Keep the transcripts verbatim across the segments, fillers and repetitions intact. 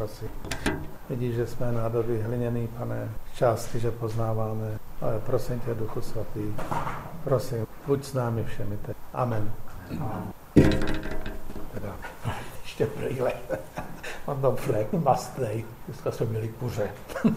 prosím. Vidíš, že jsme nádoby hliněný, Pane, části, že poznáváme, ale prosím tě, Duchu Svatý, prosím, buď s námi všemi teď. Amen. Teda, ještě brýle. Mám tam flek mastnej. Dneska jsme měli kuře.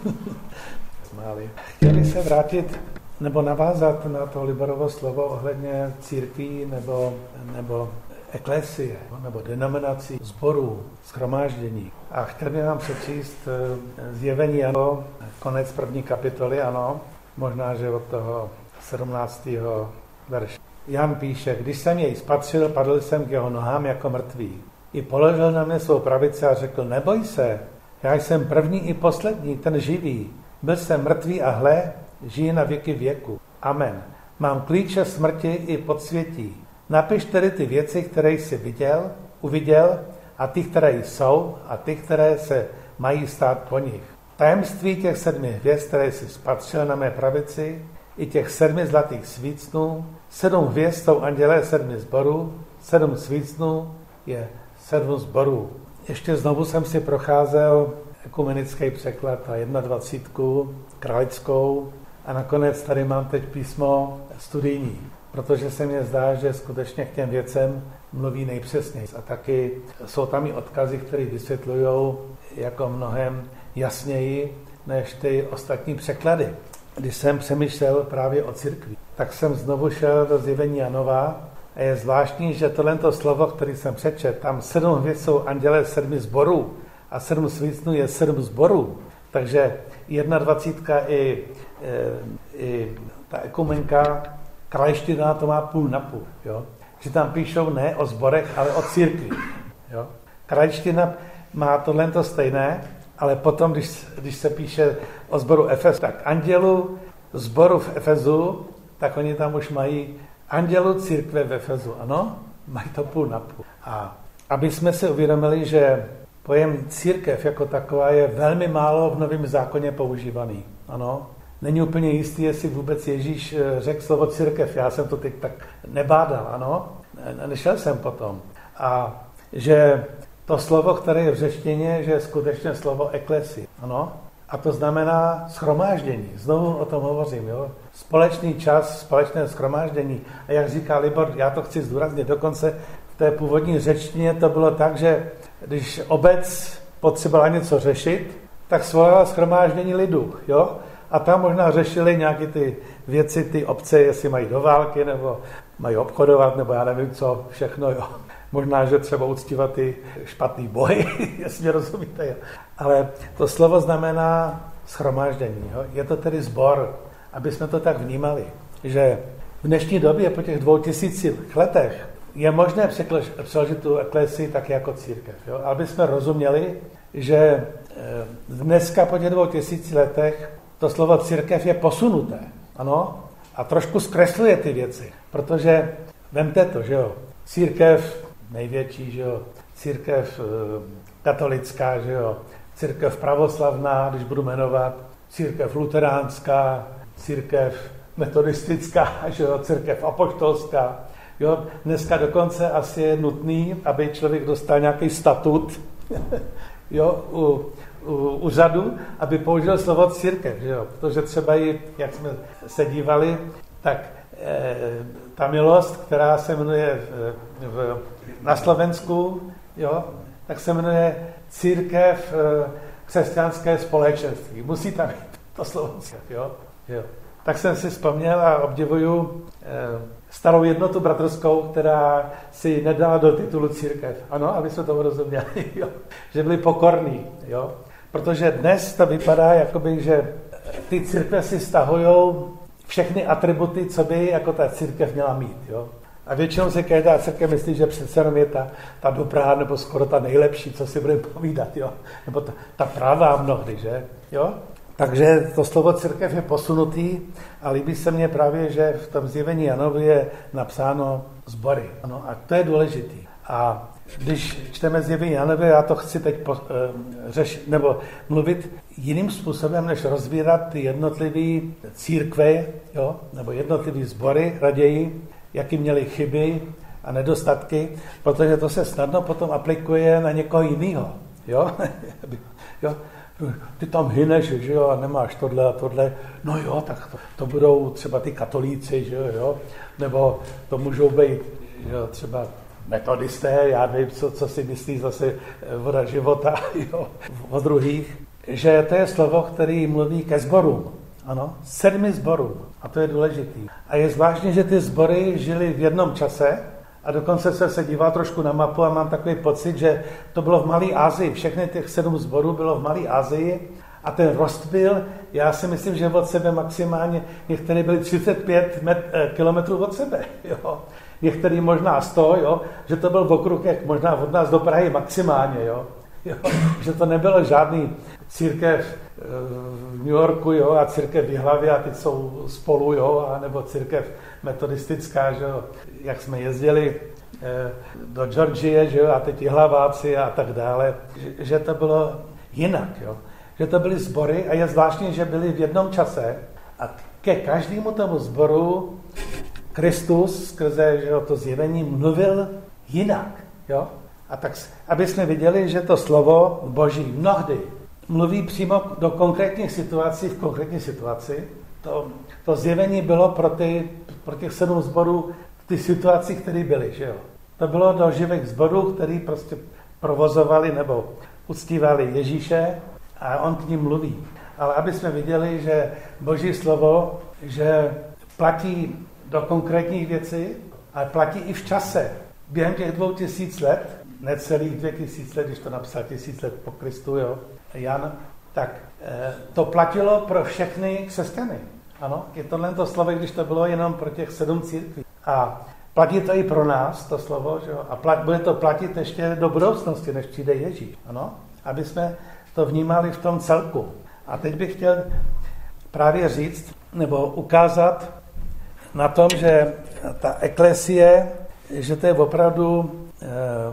Smáli. Chtěli se vrátit nebo navázat na to Liborovo slovo ohledně církví nebo, nebo eklesie, nebo denominací, sborů, shromáždění. A chtěl bych vám přečíst Zjevení, ano, konec první kapitoly, ano, možná, že od toho sedmnáctého verše. Jan píše, když jsem jej spatřil, padl jsem k jeho nohám jako mrtvý. I položil na mě svou pravici a řekl, neboj se, já jsem první i poslední, ten živý. Byl jsem mrtvý a hle, žiji na věky věku. Amen. Mám klíče smrti i podsvětí. Napiš tedy ty věci, které jsi viděl, uviděl, a ty, které jsou, a ty, které se mají stát po nich. Tajemství těch sedmi hvězd, které jsi spatřil na mé pravici, i těch sedmi zlatých svícnů, sedm hvězd jsou andělé sedmi sborů, sedm svícnů je sedm sborů. Ještě znovu jsem si procházel ekumenický překlad a dvacítku jedna, kralickou, a nakonec tady mám teď písmo studijní, protože se mně zdá, že skutečně k těm věcem mluví nejpřesněji. A taky jsou tam i odkazy, které vysvětlují jako mnohem jasněji než ty ostatní překlady. Když jsem přemýšlel právě o církvi, tak jsem znovu šel do Zjevení Janova a je zvláštní, že tohleto slovo, který jsem přečet, tam sedm hvězd jsou andělé sedmi sborů a sedm svícnů je sedm sborů. Takže dvacítka jedna i, i ta ekumenka, krajština to má půl na půl. Jo? Že tam píšou ne o sborech, ale o církvi. Jo? Krajština má tohle stejné, ale potom, když, když se píše o sboru Efes, tak andělu sboru v Efezu, tak oni tam už mají andělu církve v Efezu, ano? Mají to půl na půl. A aby jsme si uvědomili, že pojem církev jako taková je velmi málo v Novém zákoně používaný, ano? Není úplně jistý, jestli vůbec Ježíš řekl slovo církev, já jsem to teď tak nebádal, ano? Nešel jsem potom. A že to slovo, které je v řečtině, že je skutečně slovo eklesi, ano? A to znamená shromáždění. Znovu o tom hovořím, jo? Společný čas, společné shromáždění. A jak říká Libor, já to chci zdůraznit, dokonce v té původní řečtině to bylo tak, že když obec potřebovala něco řešit, tak svolala shromáždění lidu, jo? A tam možná řešili nějaké ty věci, ty obce, jestli mají do války, nebo mají obchodovat, nebo já nevím co, všechno, jo. Možná, že třeba uctívat ty špatný bohy, jestli mě rozumíte. Jo. Ale to slovo znamená shromáždění. Jo. Je to tedy sbor, aby jsme to tak vnímali, že v dnešní době, po těch dvou tisících letech, je možné přeložit tu eklesii taky jako církev. Jo. Aby jsme rozuměli, že dneska po těch dvou tisíci letech to slovo církev je posunuté. Ano? A trošku zkresluje ty věci. Protože vemte to, že jo, církev největší, že jo, církev katolická, že jo, církev pravoslavná, když budu jmenovat, církev luteránská, církev metodistická, že jo, církev apoštolská. Jo, dneska dokonce asi je nutný, aby člověk dostal nějaký statut, jo, u, u úřadu, aby použil slovo církev, že jo, protože třeba i, jak jsme se dívali, tak e, ta milost, která se jmenuje v, v, na Slovensku, jo, tak se jmenuje církev e, křesťanské společenství. Musí tam být to slovo církev, jo, jo. Tak jsem si vzpomněl a obdivuju e, starou jednotu bratrskou, která si nedala do titulu církev. Ano, aby jsme tomu rozuměli, jo, že byli pokorní, jo. Protože dnes to vypadá, jakoby, že ty církve si stahujou všechny atributy, co by jako ta církev měla mít. Jo? A většinou se každá církev myslí, že přece jenom je ta, ta dobrá, nebo skoro ta nejlepší, co si budeme povídat. Jo? Nebo ta, ta pravá mnohdy, že? Jo? Takže to slovo církev je posunutý a líbí se mně právě, že v tom Zjevení Janovi je napsáno sbory. Ano? A to je důležitý. A když čteme Zjevení Janovi, já to chci teď po, e, řešit, nebo mluvit jiným způsobem, než rozvírat ty jednotlivé církve, jo, nebo jednotlivé sbory raději, jaký měly chyby a nedostatky, protože to se snadno potom aplikuje na někoho jiného. jo, jo, ty tam hyneš, že jo, a nemáš tohle a tohle, no jo, tak to, to budou třeba ty katolíci, že jo, nebo to můžou být, že jo, třeba metodisté, já nevím, co, co si myslí zase voda života, jo, o druhých, že to je slovo, který mluví ke sborům, ano, sedmi sborů, a to je důležitý. A je zvláštní, že ty sbory žili v jednom čase, a dokonce jsem se díval trošku na mapu a mám takový pocit, že to bylo v Malé Asii. Všechny těch sedm sborů bylo v Malé Asii a ten rost byl, já si myslím, že od sebe maximálně, některé byly třicet pět kilometrů od sebe, jo. Některý možná sto, jo, že to byl okruh, jak možná od nás do Prahy maximálně, jo. Jo, že to nebylo žádný církev v New Yorku, jo, a církev v Jihlavě a teď jsou spolu, jo, a nebo církev metodistická, že jo, jak jsme jezdili do Georgie, že jo, a teď Jihlaváci a tak dále, že, že to bylo jinak, jo, že to byly sbory a je zvláštní, že byly v jednom čase a ke každému tomu sboru Kristus skrze, že jo, to zjevení mluvil jinak, jo. A tak, aby jsme viděli, že to slovo Boží mnohdy mluví přímo do konkrétních situací v konkrétní situaci. To, to zjevení bylo pro, ty, pro těch sedm sborů ty situaci, které byly. Že jo? To bylo do živých sborů, který prostě provozovali nebo uctívali Ježíše a on k ním mluví. Ale aby jsme viděli, že Boží slovo, že platí do konkrétních věcí, ale platí i v čase. Během těch dvou tisíc let, necelých dvě tisíc let, když to napsal tisíc let po Kristu, jo, Jan, tak e, to platilo pro všechny křesťany. Ano, je tohle to slovo, když to bylo jenom pro těch sedm církví. A platí to i pro nás, to slovo, že jo, a plat, bude to platit ještě do budoucnosti, než přijde Ježíš, ano, aby jsme to vnímali v tom celku. A teď bych chtěl právě říct, nebo ukázat na tom, že ta eklesie, že to je opravdu e,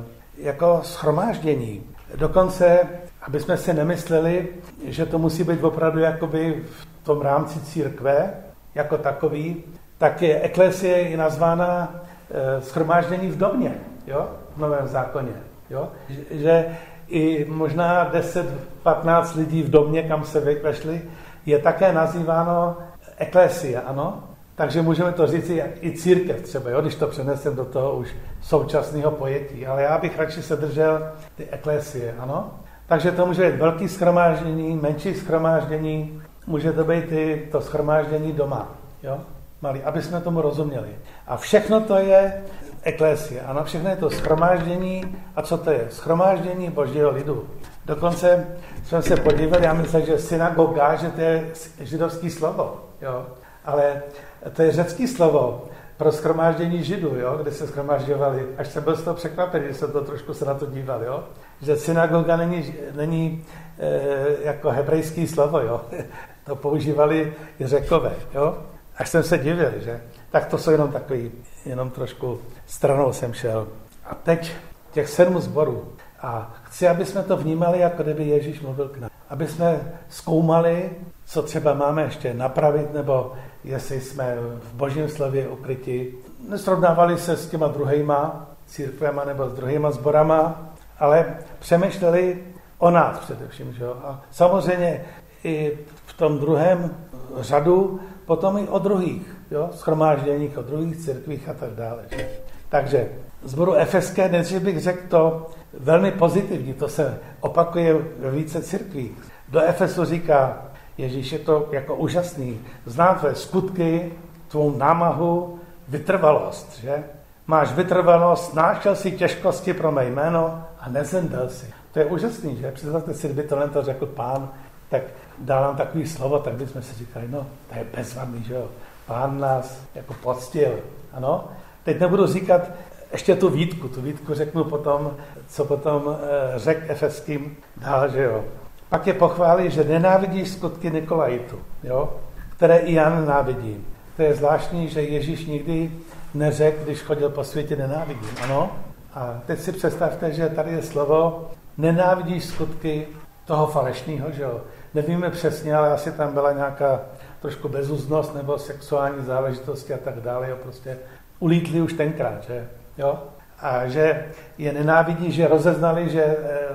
jako shromáždění. Dokonce, aby jsme si nemysleli, že to musí být opravdu jakoby v tom rámci církve, jako takový, tak je eklesie je nazvána e, shromáždění v domě, jo, v Novém zákoně. Jo? Že i možná deset patnáct lidí v domě, kam se vešli, je také nazýváno eklesia, ano. Takže můžeme to říct i církev třeba, jo, když to přenesem do toho už současného pojetí. Ale já bych radši se držel ty eklesie, ano. Takže to může být velký shromáždění, menší shromáždění, může to být i to shromáždění doma, jo, malý, aby jsme tomu rozuměli. A všechno to je eklesie, ano, všechno je to shromáždění. A co to je? Shromáždění Božího lidu. Dokonce jsme se podívali, já myslím, že synagoga, že to je židovský slovo, jo. Ale to je řecký slovo pro shromáždění židů, jo, kde se shromážďovali. Až jsem byl z toho překvapený, když jsem to trošku se na to díval, jo. Že synagoga není, není e, jako hebrejský slovo, jo. To používali i Řekové, jo. Až jsem se divil, že. Tak to jsou jenom takový, jenom trošku stranou jsem šel. A teď těch sedm sborů. A chci, aby jsme to vnímali, jako kdyby Ježíš mluvil k nám. Aby jsme zkoumali, co třeba máme ještě napravit, nebo jestli jsme v Božím slově ukryti. Nesrovnávali se s těma druhýma církvema nebo s druhýma sborama, ale přemýšleli o nás především. Že? A samozřejmě i v tom druhém řadu potom i o druhých, jo? Shromážděních, o druhých církvích a tak dále. Že? Takže sboru efeské, nejdřív bych řekl to velmi pozitivní, to se opakuje ve více církvích. Do Efesu říká Ježíš, je to jako úžasný. Znám tvé skutky, tvou námahu, vytrvalost, že? Máš vytrvalost, snášel si těžkosti pro mé jméno a nezemdel si. To je úžasný, že? Představte si, kdyby tohle to řekl Pán, tak dal nám takový slovo, tak bychom si říkali, no, to je bezvadný, že jo? Pán nás jako poctil, ano? Teď nebudu říkat ještě tu výtku, tu výtku řeknu potom, co potom e, řekl Efeským dál, že jo? Pak je pochválí, že nenávidíš skutky Nikolajitu, jo? Které i já nenávidím. To je zvláštní, že Ježíš nikdy neřekl, když chodil po světě, nenávidím, ano? A teď si představte, že tady je slovo nenávidíš skutky toho falešného, že jo? Nevíme přesně, ale asi tam byla nějaká trošku bezúznost nebo sexuální záležitosti a tak dále, jo? Prostě ulítli už tenkrát, že jo? A že je nenávidí, že rozeznali, že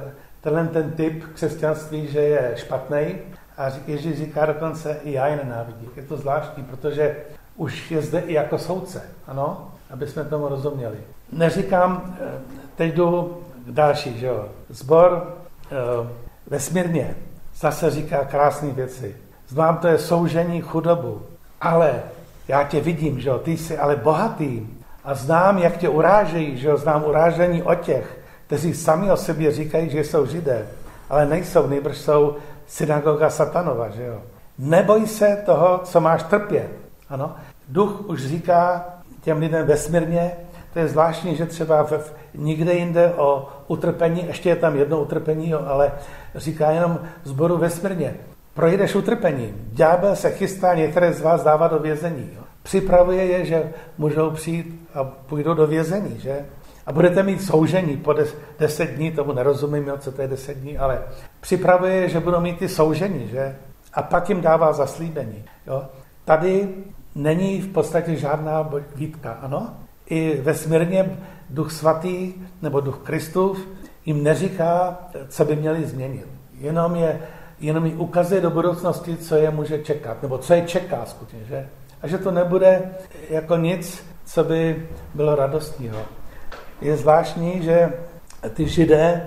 tenhle ten typ křesťanství, že je špatný. A Ježíš říká dokonce, i já je nenávidím. Je to zvláštní, protože už je zde i jako soudce, ano, aby jsme tomu rozuměli. Neříkám, teď jdu k další, že jo. Zbor e, vesmírně zase říká krásné věci. Znám, to je soužení chudobu, ale já tě vidím, že jo, ty jsi ale bohatý a znám, jak tě urážejí, že jo, znám urážení o těch, kteří sami o sobě říkají, že jsou Židé, ale nejsou, nejbrž jsou synagoga satanova, že jo. Neboj se toho, co máš trpět, ano. Duch už říká těm lidem vesmírně, to je zvláštní, že třeba v, nikde jinde o utrpení, ještě je tam jedno utrpení, jo, ale říká jenom zboru vesmírně. Projdeš utrpením. Ďábel se chystá některé z vás dávat do vězení. Jo. Připravuje je, že můžou přijít a půjdou do vězení, že? A budete mít soužení po des, deset dní, tomu nerozumím, jo, co to je deset dní, ale připravuje je, že budou mít ty soužení, že? A pak jim dává zaslíbení. Jo. Tady není v podstatě žádná výtka, ano? I vesmírně Duch Svatý nebo Duch Kristův jim neříká, co by měli změnit. Jenom je jenom jí ukazuje do budoucnosti, co je může čekat, nebo co je čeká skutečně, že? A že to nebude jako nic, co by bylo radostného. Je zvláštní, že ty Židé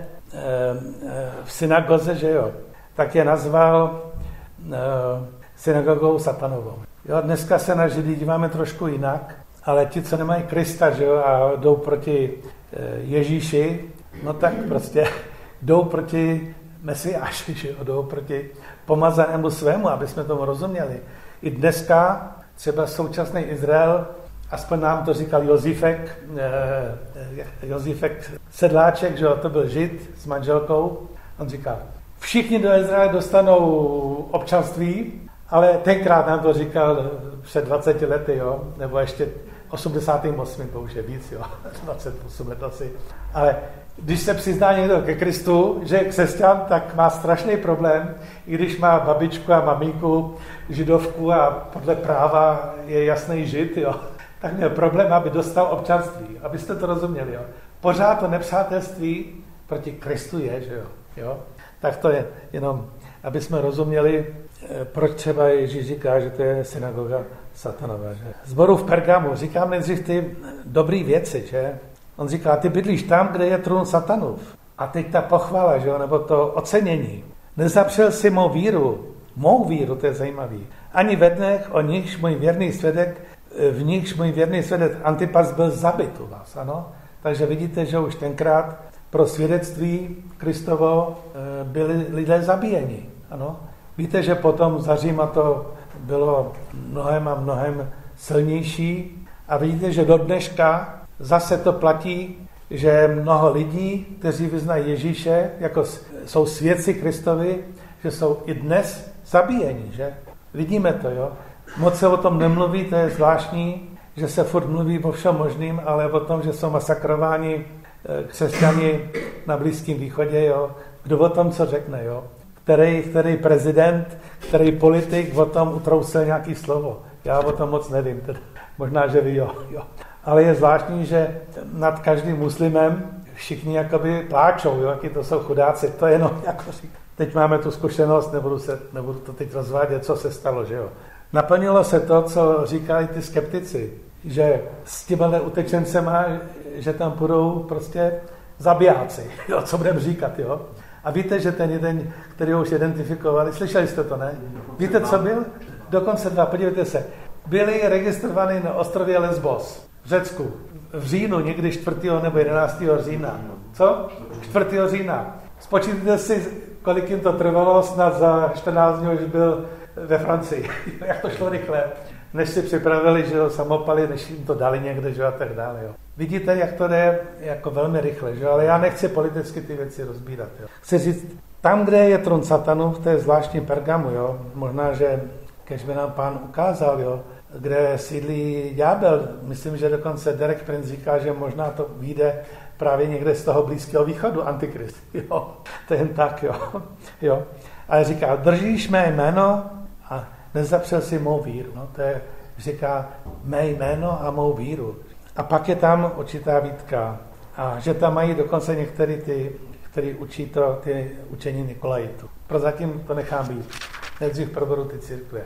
v synagoze, že jo, tak je nazval synagogou satanovou. Jo, dneska se na Židy díváme trošku jinak, ale ti, co nemají Krista, že jo, a jdou proti Ježíši, no tak prostě jdou proti Mesiáši, že jo, jdou proti pomazanému svému, aby jsme tomu rozuměli. I dneska třeba současný Izrael, aspoň nám to říkal Josifek, eh, Josifek Sedláček, že jo, to byl Žid s manželkou, on říká, všichni do Izraele dostanou občanství, ale tenkrát nám to říkal před dvaceti lety, jo, nebo ještě osmdesátým osmým, to už je víc, jo, dvacet osm let asi, ale když se přizná někdo ke Kristu, že je křesťan, tak má strašný problém, i když má babičku a maminku, židovku a podle práva je jasný Žid, jo, tak měl problém, aby dostal občanství, abyste to rozuměli. Jo. Pořád to nepřátelství proti Kristu je, že jo. jo. Tak to je jenom, aby jsme rozuměli, proč třeba Ježíš říká, že to je synagoga satanova. Že? Zboru v Pergamu říkám nejdřív ty dobrý věci, že? On říká, ty bydlíš tam, kde je trůn satanův. A teď ta pochvala, že jo, nebo to ocenění. Nezapřel si mou víru, mou víru, to je zajímavý. Ani ve dnech, o nichž můj věrný svědek, v nichž můj věrný svědek Antipas byl zabit u vás, ano. Takže vidíte, že už tenkrát pro svědectví Kristovo byli lidé zabíjeni, ano. Víte, že potom za Říma to bylo mnohem a mnohem silnější. A vidíte, že do dneška zase to platí, že mnoho lidí, kteří vyznají Ježíše, jako jsou svědci Kristovi, že jsou i dnes zabíjeni, že? Vidíme to, jo? Moc se o tom nemluví, to je zvláštní, že se furt mluví o všem možným, ale o tom, že jsou masakrováni křesťani na Blízkém východě, jo? Kdo o tom co řekne, jo? Který, který prezident, který politik o tom utrousil nějaký slovo. Já o tom moc nevím, teda. Možná, že vy jo, jo. Ale je zvláštní, že nad každým muslimem všichni jakoby pláčou, jo, jaký to jsou chudáci. To je jenom jako říká. Teď máme tu zkušenost, nebudu, se, nebudu to teď rozvádět, co se stalo, že jo. Naplnilo se to, co říkali ty skeptici, že s těmihle utečencema, že tam budou prostě zabijáci, jo, co budeme říkat, jo. A víte, že ten jeden, který ho už identifikovali, slyšeli jste to, ne? Víte, co byl? Dokonce dva, podívejte se, byli registrovaní na ostrově Lesbos v Řecku v říjnu, někdy čtvrtého nebo jedenáctého října. Co? čtvrtého října. Spočítejte si, kolik jim to trvalo, snad za čtrnáct dní už byl ve Francii. Jak to šlo rychle. Než si připravili, že ho samopali, než jim to dali někde, že a tak dále. Jo. Vidíte, jak to jde jako velmi rychle, že? Ale já nechci politicky ty věci rozbírat. Jo. Chci říct, tam, kde je trůn satanův, to je zvláštní Pergamu, jo. Možná, že kež by nám pán ukázal, jo, kde sídlí ďábel. Myslím, že dokonce Derek Prince říká, že možná to vyjde právě někde z toho Blízkého východu, Antikrist. Jo, to je jen tak, jo. jo. Ale říká, držíš mé jméno a nezapřel si mou víru. No, to je, říká, mé jméno a mou víru. A pak je tam určitá výtka. A že tam mají dokonce některé ty, který učí to, ty učení Nikolajitů. Prozatím to nechám být. Nejdřív proberu ty církve.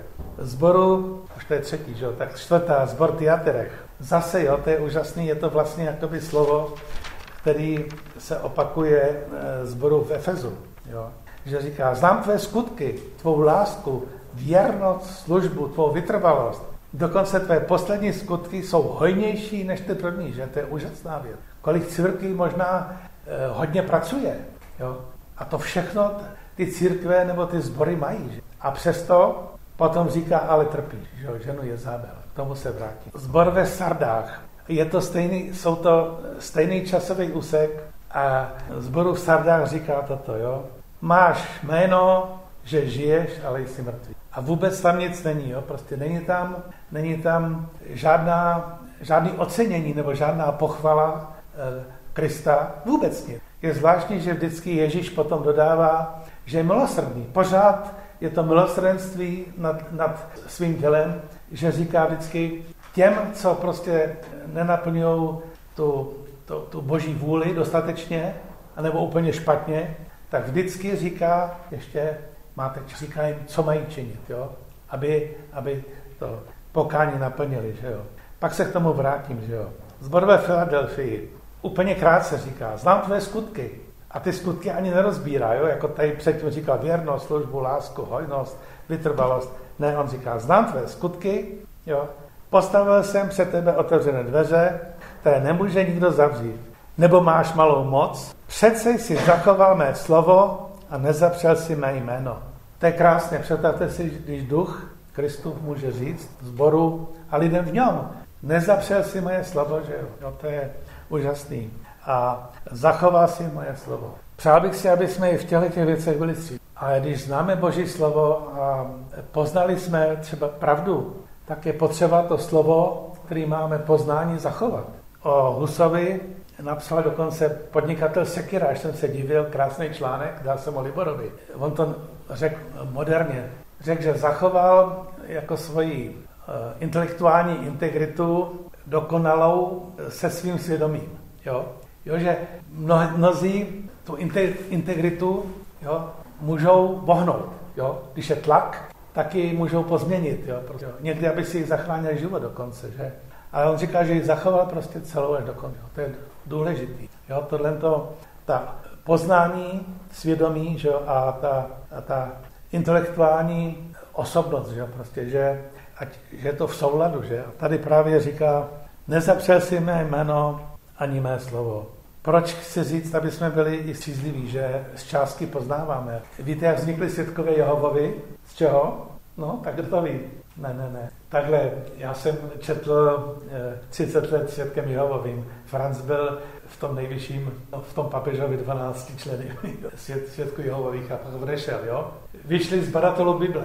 Zboru, už to je třetí, že jo, tak čtvrtá, zbor Tyatyrech. Zase, jo, to je úžasný, je to vlastně jakoby slovo, který se opakuje zboru v Efezu, jo. Že říká, znám tvé skutky, tvou lásku, věrnost, službu, tvou vytrvalost. Dokonce tvé poslední skutky jsou hojnější než ty první, že to je úžasná věc. Kolik církví možná eh, hodně pracuje, jo. A to všechno ty církve nebo ty sbory mají, že? A přesto potom říká, ale trpíš, že jo, ženu Jezabel. K tomu se vrátí. Zbor ve Sardách. Je to stejný, jsou to stejný časový úsek a zboru v Sardách říká toto, jo. Máš jméno, že žiješ, ale jsi mrtvý. A vůbec tam nic není, jo. Prostě není tam, není tam žádná, žádný ocenění nebo žádná pochvala e, Krista. Vůbec nic. Je zvláštní, že vždycky Ježíš potom dodává, že je milosrdný. Pořád je to milosrdenství nad, nad svým tělem, že říká vždycky těm, co prostě nenaplňují tu, tu, tu boží vůli dostatečně, anebo úplně špatně, tak vždycky říká, ještě máte, říká jim, co mají činit, jo? Aby, aby to pokání naplnili, že jo. Pak se k tomu vrátím, že jo. Zbor ve Filadelfii úplně krátce říká, znám tvé skutky. A ty skutky ani nerozbírá, jo? Jako tady předtím říkal věrnost, službu, lásku, hojnost, vytrvalost. Ne, on říká, znám tvé skutky, jo? Postavil jsem před tebe otevřené dveře, které nemůže nikdo zavřít. Nebo máš malou moc, přece jsi zachoval mé slovo a nezapřel si mé jméno. To je krásně, představte si, když duch Kristův může říct sboru a lidem v něm, nezapřel si moje slovo, že jo, no, to je úžasný. A zachoval si moje slovo. Přál bych si, aby jsme i v těchto těch věcech byli střídní. Ale když známe Boží slovo a poznali jsme třeba pravdu, tak je potřeba to slovo, který máme poznání, zachovat. O Husovi napsal dokonce podnikatel Sekira, až jsem se divil, krásný článek, dal jsem o Liborovi. On to řekl moderně. Řekl, že zachoval jako svoji uh, intelektuální integritu dokonalou se svým svědomím. Jo? Jo, že mno, mnozí tu integritu, jo, můžou bohnout. Jo? Když je tlak, tak ji můžou pozměnit. Jo? Protože, jo. Někdy, aby si zachránil život dokonce. Že? Ale on říká, že ji zachoval prostě celou až do konce. To je důležitý. Jo? Tohle to, ta poznání, svědomí, že? A, ta, a ta intelektuální osobnost, že? Prostě, že, ať, že je to v souladu. Že? A tady právě říká, nezapřel si mé jméno ani mé slovo. Proč chci říct, aby jsme byli i střízliví, že z částky poznáváme? Víte, jak vznikly svědkové Jehovovi? Z čeho? No, tak kdo to ví? Ne, ne, ne. Takhle, já jsem četl třicet let svědkem Jehovovým. Franz byl v tom nejvyšším, v tom papežovi dvanácti členy svěd, svědků Jehovových a pak odešel, jo? Vyšli z badatelů Bible.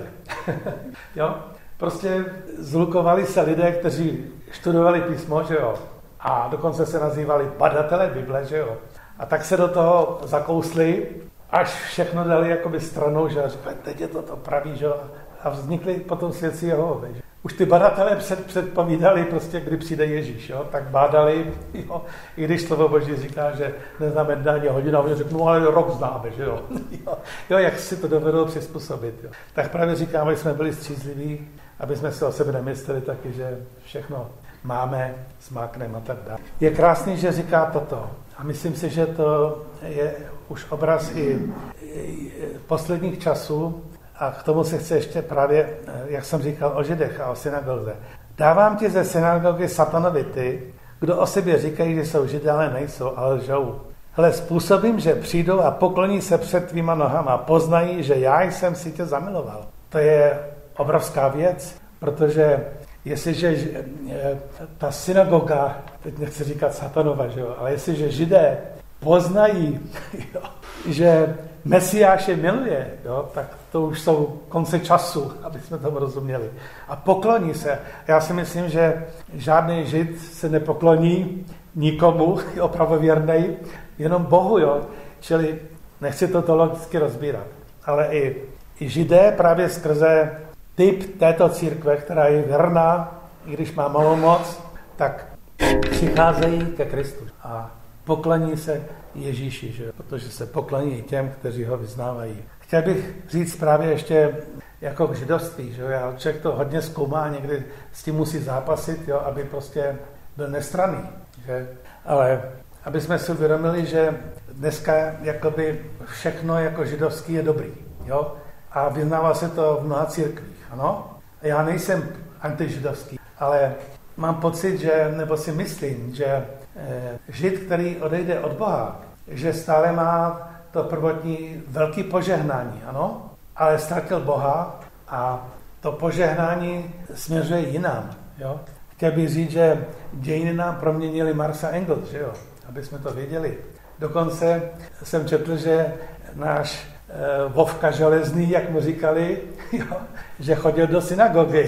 Jo? Prostě zlukovali se lidé, kteří studovali písmo, že jo? A dokonce se nazývali badatelé Bible, že jo? A tak se do toho zakousli, až všechno dali jakoby stranou, že říkali, teď je to to pravý, že jo? A vznikly potom svědci Jehovovi. Už ty badatelé před, předpovídali prostě, kdy přijde Ježíš, jo? Tak bádali, jo? I když slovo Boží říká, že neznáme dání hodinu, a oni řeknou, no ale rok známe, že jo? jo? Jo, jak si to dovedlo přizpůsobit, jo? Tak právě říkáme, že jsme byli střízliví, aby jsme si o sebe nemysleli taky, že všechno máme, smákneme a tak dále. Je krásný, že říká toto. A myslím si, že to je už obraz i, i posledních časů, a k tomu se chce ještě právě, jak jsem říkal, o Židech a o synagoze. Dávám ti ze synagogy satanovi ty, kdo o sobě říkají, že jsou Židé, ale nejsou, ale lžou. Hele, způsobím, že přijdou a pokloní se před tvýma nohama a poznají, že já jsem si tě zamiloval. To je obrovská věc, protože jestliže ta synagoga, teď nechci říkat satanova, že jo, ale jestliže Židé poznají, jo, že Mesiáš je miluje, jo, tak to už jsou konce času, aby jsme tomu rozuměli. A pokloní se. Já si myslím, že žádný Žid se nepokloní nikomu, opravdu věrnej, jenom Bohu, jo. Čili nechci to teologicky rozbírat. Ale i, i Židé právě skrze typ této církve, která je věrná, i když má malou moc, tak přicházejí ke Kristu. A Poklaní se Ježíši, že? Protože se poklaní těm, kteří ho vyznávají. Chtěl bych říct právě ještě jako k židovství, že jo, člověk to hodně zkoumá, někdy s tím musí zápasit, jo, aby prostě byl nestranný, že? Ale aby jsme si uvědomili, že dneska jakoby všechno jako židovský je dobrý, jo, a vyznává se to v mnoha církvích, ano. Já nejsem antižidovský, ale mám pocit, že, nebo si myslím, že eh, žid, který odejde od Boha, že stále má to prvotní velký požehnání, ano, ale ztratil Boha a to požehnání směřuje jinam, jo. Chtěl bych říct, že dějiny nám proměnili Marxa Engels, že jo, aby jsme to věděli. Dokonce jsem četl, že náš eh, Vovka Železný, jak mu říkali, jo, že chodil do synagogy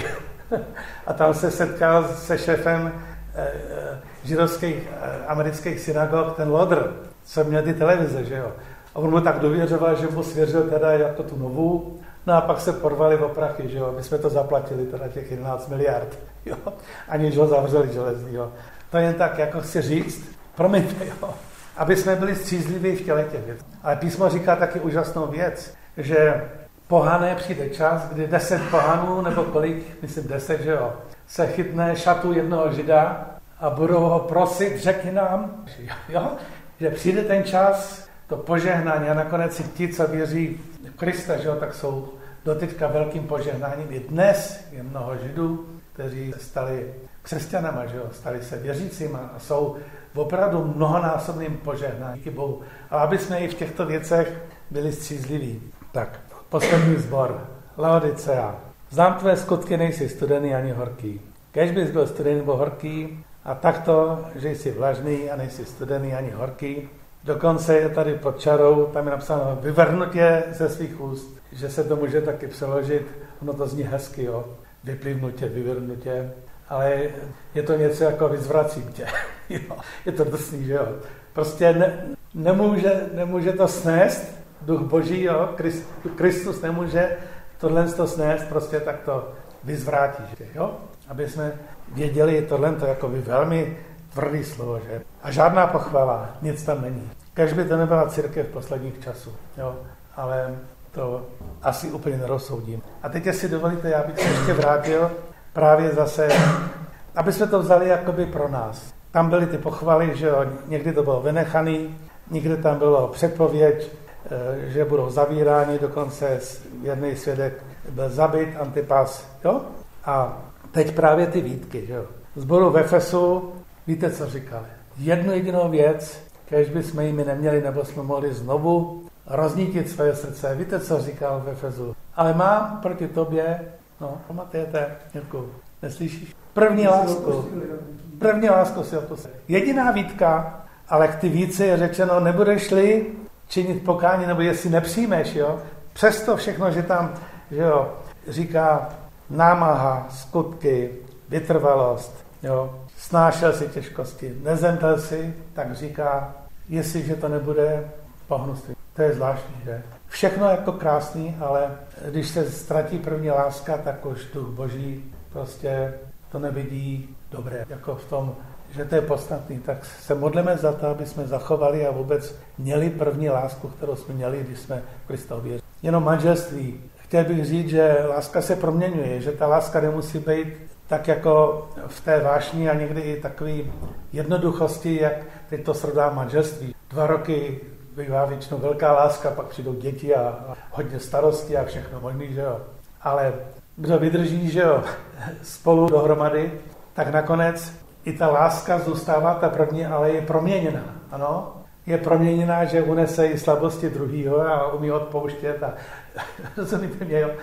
a tam se setkal se šéfem eh, židovských eh, amerických synagog, ten Lodr, co měl ty televize, že jo. A on mu tak důvěřoval, že mu svěřil teda jako tu novou, no a pak se porvali o prachy, že jo, my jsme to zaplatili, teda těch jedenáct miliard, jo, aniž ho zavřeli Železnýho. To jen tak, jako chci říct, promiňte, jo, aby jsme byli střízliví v těle těch věcí. Ale písmo říká taky úžasnou věc, že pohané přijde čas, kdy deset pohanů, nebo kolik, myslím deset, že jo, se chytne šatu jednoho žida a budou ho prosit, řekni nám, jo, že přijde ten čas, to požehnání a nakonec si ti, co věří v Krista, že jo, tak jsou doteďka velkým požehnáním. I dnes je mnoho židů, kteří se stali křesťanama, že jo, stali se věřícíma a jsou opravdu mnohonásobným požehnáním. Bohu. Ale aby jsme i v těchto věcech byli střízliví. Tak, poslední sbor. Laodicea. Znám tvé skutky, nejsi studený ani horký. Kéž bys byl studený nebo horký, a takto, že jsi vlažný a nejsi studený ani horký. Dokonce je tady pod čarou, tam je napsáno vyvrhnutě ze svých úst, že se to může taky přeložit, ono to zní hezky, jo, vyplivnutě, vyvrhnutě, ale je to něco jako vyzvracím tě, jo, je to drsný, že jo. Prostě ne, nemůže, nemůže to snést, duch boží, jo, Christ, Kristus nemůže tohle to snést, prostě tak to vyzvrátí, jo, aby jsme věděli tohle to jako by velmi tvrdý slovo, že? A žádná pochvala, nic tam není. Kéž by to nebyla církev posledních časů, jo? Ale to asi úplně nerozsoudím. A teď, jestli dovolíte, já bych se ještě vrátil právě zase, aby jsme to vzali jakoby pro nás. Tam byly ty pochvaly, že jo? Někdy to bylo vynechaný, někdy tam bylo předpověď, že budou zavíráni, dokonce jedný svědek byl zabit, Antipas, jo? A teď právě ty výtky, že jo? Sboru v Efesu, víte, co říkali? Jednu jedinou věc, kéž bychom jimi neměli, nebo jsme mohli znovu roznítit své srdce. Víte, co říkal v Efesu? Ale mám proti tobě, no, pamatujete, Jirku, neslyšíš? První lásku. První lásku si opustil. Jediná výtka, ale k ty více je řečeno, nebudeš-li činit pokání, nebo jestli nepřijmeš, jo? Přesto všechno, že tam, že jo, říká námaha, skutky, vytrvalost, jo, snášel si těžkosti, nezemdlel si, tak říká, jestliže to nebude pohnutství. To je zvláštní, že? Všechno jako krásný, ale když se ztratí první láska, tak už duch boží prostě to nevidí dobré. Jako v tom, že to je podstatný. Tak se modlíme za to, aby jsme zachovali a vůbec měli první lásku, kterou jsme měli, když jsme v Krista věřili. Jenom manželství. Chtěl bych říct, že láska se proměňuje, že ta láska nemusí být tak jako v té vášni a někdy i takový jednoduchosti, jak teď to srovná manželství. Dva roky bývá většinou velká láska, pak přijdou děti a, a hodně starosti a všechno možný, že jo. Ale kdo vydrží, že jo, spolu dohromady, tak nakonec i ta láska zůstává ta první, ale je proměněná, ano. Je proměněná, že unese i slabosti druhýho a umí odpouštět a rozumíte mě, jo?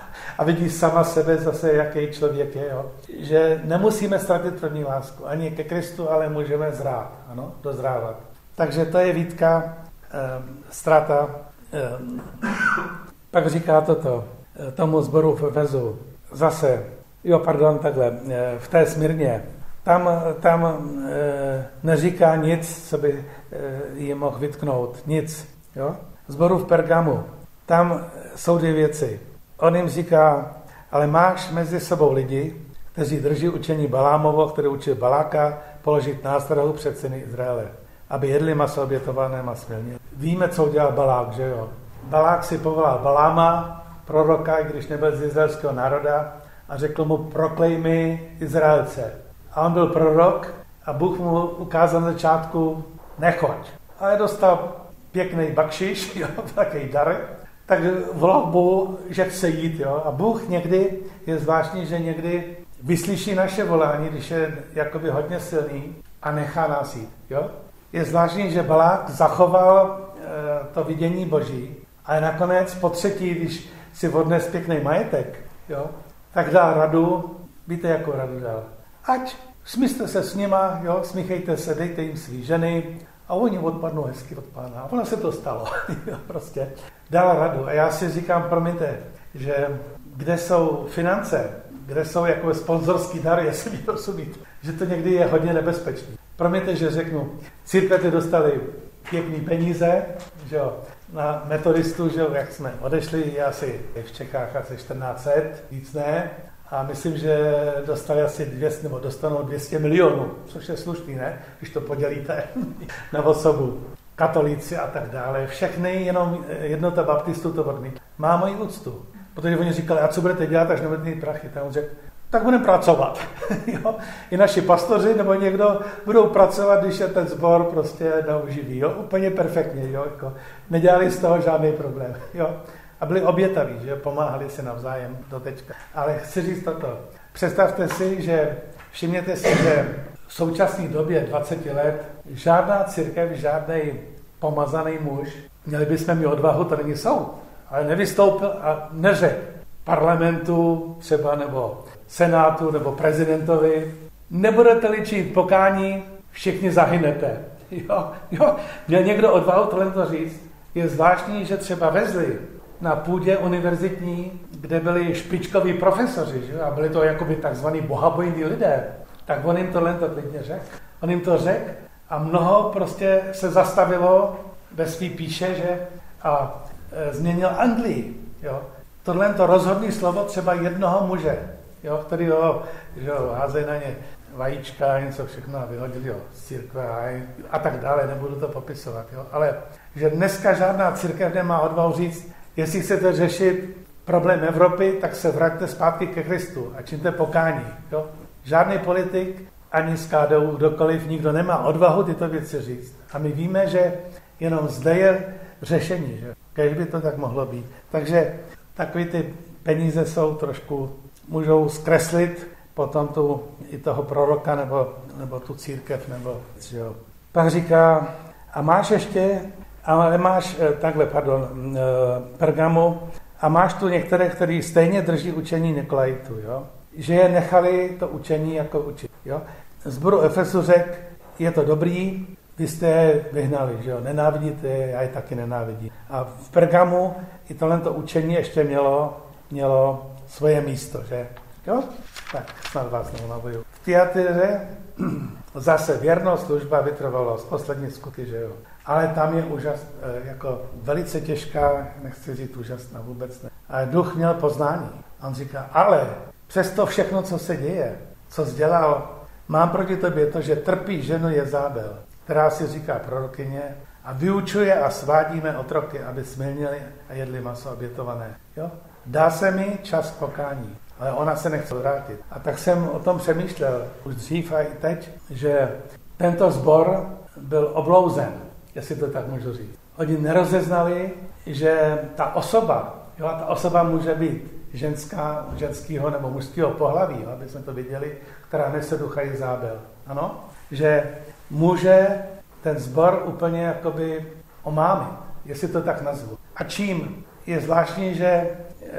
A vidí sama sebe zase, jaký člověk je, jo? Že nemusíme ztratit první lásku ani ke Kristu, ale můžeme zrát, ano, dozrávat. Takže to je výtka, eh, ztráta. Eh, pak říká toto, eh, tomu sboru v Efezu, zase, jo, pardon, takhle, eh, v té Smyrně, tam, tam eh, neříká nic, co by eh, jim mohl vytknout, nic, jo. Sboru v Pergamu, tam jsou dvě věci. On jim říká, ale máš mezi sebou lidi, kteří drží učení Balámovo, který učil Baláka položit nástrahu před syny Izraele. aby jedli maso obětované a smělně. Víme, co udělal Balák, že jo? Balák si povolal Baláma, proroka, i když nebyl z izraelského národa, a řekl mu, proklej mi Izraelce. A on byl prorok a Bůh mu ukázal na začátku, nechoď. Ale dostal pěkný bakšiš, jo, takový dar, tak volal Bohu, že chce jít. Jo. A Bůh někdy, je zvláštní, že někdy vyslyší naše volání, když je jakoby hodně silný a nechá nás jít. Jo. Je zvláštní, že Balák zachoval e, to vidění Boží, ale nakonec po třetí, když si odnes pěkný majetek, jo, tak dal radu, víte, jakou radu dal? Ať smíste se s nima, jo, smíchejte se, dejte jim svý ženy a oni odpadnou hezky od Pána. A ono se to stalo. Prostě dal radu. A já si říkám, promiňte, že kde jsou finance, kde jsou jako sponzorský dar, jestli mi rozumíte, že to někdy je hodně nebezpečné. Promiňte, že řeknu, církve ty dostali pěkný peníze, že jo, na metodistu, že jo, jak jsme odešli, je asi v Čechách asi čtrnáct set, víc ne, a myslím, že dostali asi dvě stě, nebo dostanou dvě stě milionů, což je slušný, ne, když to podělíte na osobu. Katolíci a tak dále, všechny, jenom Jednota baptistů to odmítli. Má moji úctu, protože oni říkali, a co budete dělat, až nebudete mít prachy, tak on řekl, tak budeme pracovat. Jo? I naši pastoři nebo někdo budou pracovat, když je ten sbor prostě neuživí. Jo? Úplně perfektně. Jo? Jako, nedělali z toho žádný problém. Jo? A byli obětaví, že pomáhali si navzájem do teďka. Ale chci říct toto. Představte si, že všimněte si, že v současné době dvacet let žádná církev, žádný pomazaný muž, měli bychom mít odvahu, to není soud, ale nevystoupil a neřekl parlamentu třeba nebo senátu nebo prezidentovi, nebudete-li činit pokání, všichni zahynete. Jo, jo. Měl někdo odvahu tohle to říct? Je zvláštní, že třeba vezli na půdě univerzitní, kde byli špičkoví profesoři, že? A byli to jakoby takzvaní bohabojní lidé, tak on jim tohle to klidně řekl. On jim to řekl a mnoho prostě se zastavilo ve svý píše, že a e, změnil Anglii. Jo? Tohle to rozhodné slovo třeba jednoho muže, jo, který ho, že ho házej na ně vajíčka, něco všechno a vyhodili ho z církve a, a tak dále, nebudu to popisovat. Jo. Ale že dneska žádná církev nemá odvahu říct, jestli chcete řešit problém Evropy, tak se vraťte zpátky ke Kristu a čiňte pokání. Jo. Žádný politik, ani z K D U, kdokoliv, nikdo nemá odvahu tyto věci říct. A my víme, že jenom zde je řešení, že kež by to tak mohlo být. Takže takový ty peníze jsou trošku, můžou zkreslit potom tu, i toho proroka, nebo, nebo tu církev, nebo jo. Pak říká, a máš ještě, ale máš, takhle, pardon, Pergamu, a máš tu některé, který stejně drží učení Nikolaitu, jo? Že je nechali to učení jako učit. Jo? Zboru Efesu řekl, je to dobrý, vy jste je vyhnali, že jo? Nenávidíte je, já je taky nenávidím. A v Pergamu i tohle učení ještě mělo, mělo svoje místo, že? Jo? Tak snad vás neunavuju. V Tyatiře zase věrnost, služba, vytrvalost, poslední skutky, že jo? Ale tam je úžas, jako velice těžká, nechci říct úžasná, vůbec ne. Ale duch měl poznání. On říká, ale přesto všechno, co se děje, co jsi dělal, mám proti tobě to, že trpí ženu Jezábel, která si říká prorokyně a vyučuje a svádíme otroky, aby smilnili a jedli maso obětované. Jo? Dá se mi čas pokání, ale ona se nechce vrátit. A tak jsem o tom přemýšlel už dřív a i teď, že tento sbor byl oblouzen, jestli to tak můžu říct. Oni nerozeznali, že ta osoba, jo, ta osoba může být ženská, ženského nebo mužského pohlaví, jo, aby jsme to viděli, která nese ducha Jezábel. Ano? Že může ten sbor úplně jakoby omámit, jestli to tak nazvu. A čím? Je zvláštní, že e,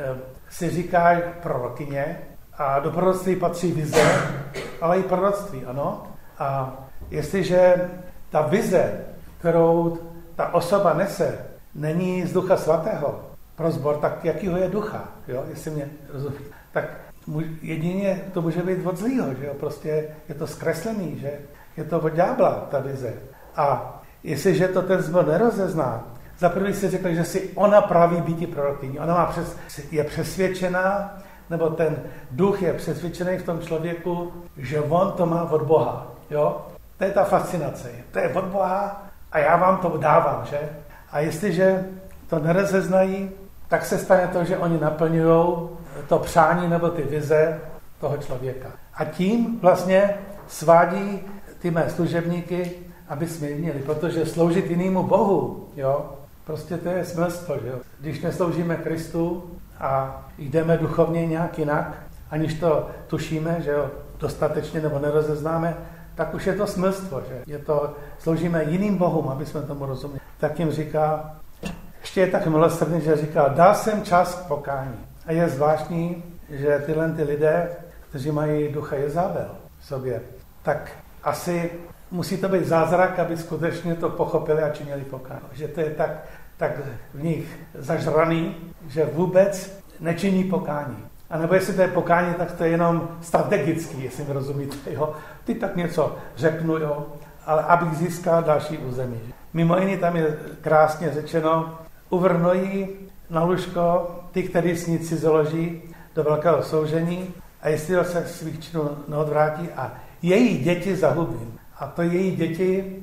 si říká prorokyně a do proroctví patří vize, ale i proroctví, ano? A jestliže ta vize, kterou ta osoba nese, není z Ducha Svatého pro sbor, tak jakýho je ducha, jo? Jestli mě rozumí. Tak jedině to může být od zlýho, že jo? Prostě je to zkreslený, že je to od ďábla, ta vize. A jestliže to ten sbor nerozezná, za první si řekl, že si ona praví býti prorokyní. Ona má přes, je přesvědčená, nebo ten duch je přesvědčený v tom člověku, že on to má od Boha. Jo? To je ta fascinace. To je od Boha a já vám to dávám, že? A jestliže to nerozeznají, tak se stane to, že oni naplňují to přání nebo ty vize toho člověka. A tím vlastně svádí ty mé služebníky, aby jsme měli, protože sloužit jinému Bohu, jo, prostě to je smilstvo, že jo. Když nesloužíme Kristu a jdeme duchovně nějak jinak, aniž to tušíme, že jo, dostatečně nebo nerozeznáme, tak už je to smilstvo, že je to, sloužíme jiným bohům, aby jsme tomu rozuměli. Tak jim říká, ještě je tak milosrdný, že říká, dal jsem čas k pokání. A je zvláštní, že tyhle ty lidé, kteří mají ducha Jezabel v sobě, tak asi musí to být zázrak, aby skutečně to pochopili a činili pokání. Že to je tak, tak v nich zažraný, že vůbec nečiní pokání. A nebo jestli to je pokání, tak to je jenom strategický, jestli mi rozumíte. Jo? Ty tak něco řeknu, jo? Ale abych získal další území. Mimo jiný tam je krásně řečeno, uvrhnují na lůžko ty, kteří s ní cizoloží do velkého soužení a jestli se svých činů neodvrátí a její děti zahubím. A to její děti,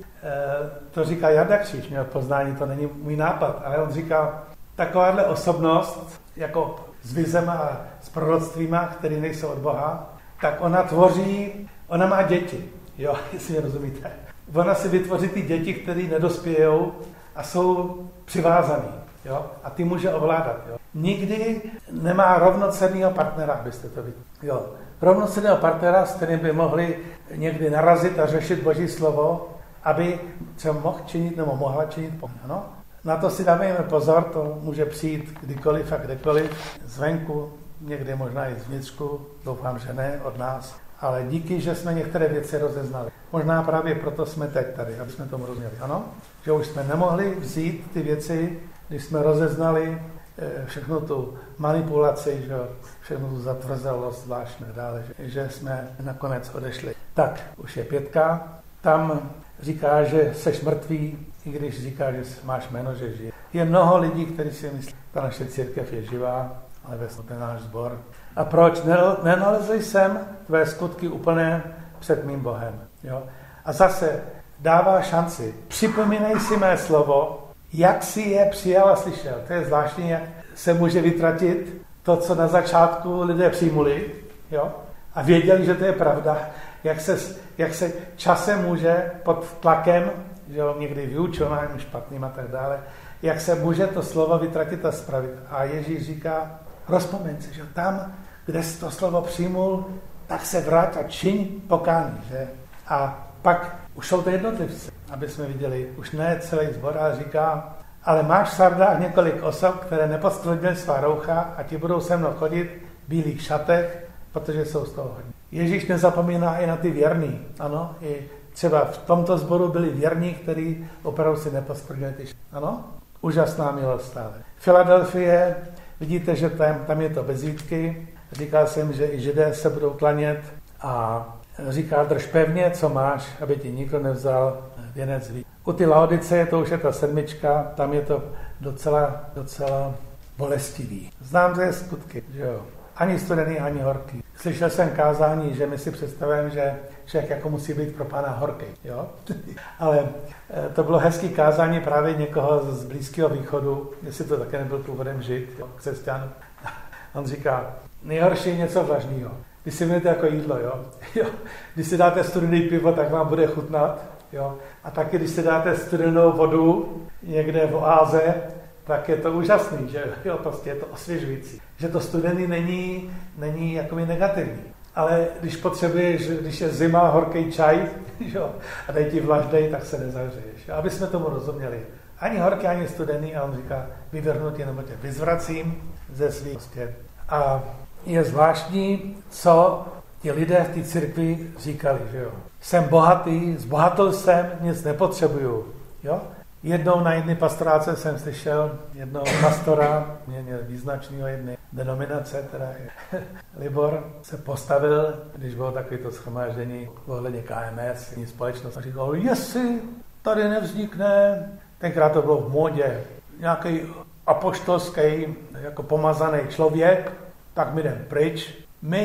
to říká Jarda Kříž, měl poznání, to není můj nápad, ale on říká, takováhle osobnost, jako s vizema a s proroctvíma, které nejsou od Boha, tak ona tvoří, ona má děti, jo, jestli mě rozumíte. Ona si vytvoří ty děti, které nedospějou a jsou přivázaný, jo, a ty může ovládat, jo. Nikdy nemá rovnocenného partnera, abyste to viděli, jo. Rovnocenného partnera, s kterým by mohli někdy narazit a řešit Boží slovo, aby se mohl činit nebo mohla činit poměr, no. Na to si dáme pozor, to může přijít kdykoliv a kdekoliv, zvenku, někdy možná i zvnitřku, doufám, že ne od nás, ale díky, že jsme některé věci rozeznali. Možná právě proto jsme teď tady, aby jsme tomu rozuměli, ano? Že už jsme nemohli vzít ty věci, když jsme rozeznali všechno tu manipulaci, že všechno tu zatvrzelost zvláštně dále, že, že jsme nakonec odešli. Tak, už je pětka, tam říká, že seš mrtvý, i když říká, že máš jméno, že žije. Je mnoho lidí, kteří si myslí, že ta naše církev je živá, ale ve ten náš sbor. A proč? Nenalezl jsem tvé skutky úplné před mým Bohem. Jo? A zase dává šanci. Připomínej si mé slovo, jak si je přijal a slyšel. To je zvláštní, jak se může vytratit to, co na začátku lidé přijmuli, jo? A věděli, že to je pravda. Jak se, jak se časem může pod tlakem, že jo, někdy vyučováním špatným a tak dále, jak se může to slovo vytratit a spravit. A Ježíš říká, rozpomeň si, že tam, kde jsi to slovo přijmul, tak se vrát a čiň pokání, že? A pak už jsou to jednotlivci, aby jsme viděli, už ne celý sbor, ale říká, ale máš v sardách několik osob, které neposklidily svá roucha a ti budou se mnou chodit v bílých šatech, protože jsou z toho hodní. Ježíš nezapomíná i na ty věrný, ano, i třeba v tomto sboru byli věrní, kteří opravdu si neposklidili ty šaty, ano, úžasná milost stále. Filadelfie, vidíte, že tam, tam je to bez výtky, říkal jsem, že i Židé se budou klanět a říká, drž pevně, co máš, aby ti nikdo nevzal věnec víc. U ty Laodice, to už je ta sedmička, tam je to docela, docela bolestivý. Znám ty skutky, že jo. Ani studený, ani horký. Slyšel jsem kázání, že my si představujeme, že člověk jako musí být pro Pána horký, jo. Ale to bylo hezký kázání právě někoho z Blízkého východu, jestli to také nebyl původem Žid, jo, křesťan. On říká, nejhorší je něco vlažného. Když si mějte jako jídlo, jo? jo. Když si dáte studený pivo, tak vám bude chutnat, jo. A taky, když si dáte studenou vodu někde v oáze, tak je to úžasný, že jo, prostě je to osvěžující. Že to studený není, není jakoby negativní. Ale když potřebuješ, když je zima, horký čaj, jo, a dej ti vlažnej, tak se nezahřeješ. Aby jsme tomu rozuměli. Ani horký, ani studený, a on říká, vyvrhnutí, nebo tě vyzvracím ze svých prostě. A je zvláštní, co ti lidé v té církvi říkali, že jo. Jsem bohatý, zbohatl jsem, nic nepotřebuju, jo. Jednou na jedné pastoráce jsem slyšel jednoho pastora, mě význačného jedné denominace, teda je Libor, se postavil, když bylo takovéto shromáždění ohledně K M S, společnost, a říkal, jestli tady nevznikne, tenkrát to bylo v módě, nějaký apoštolský, jako pomazaný člověk, tak my jdem pryč. My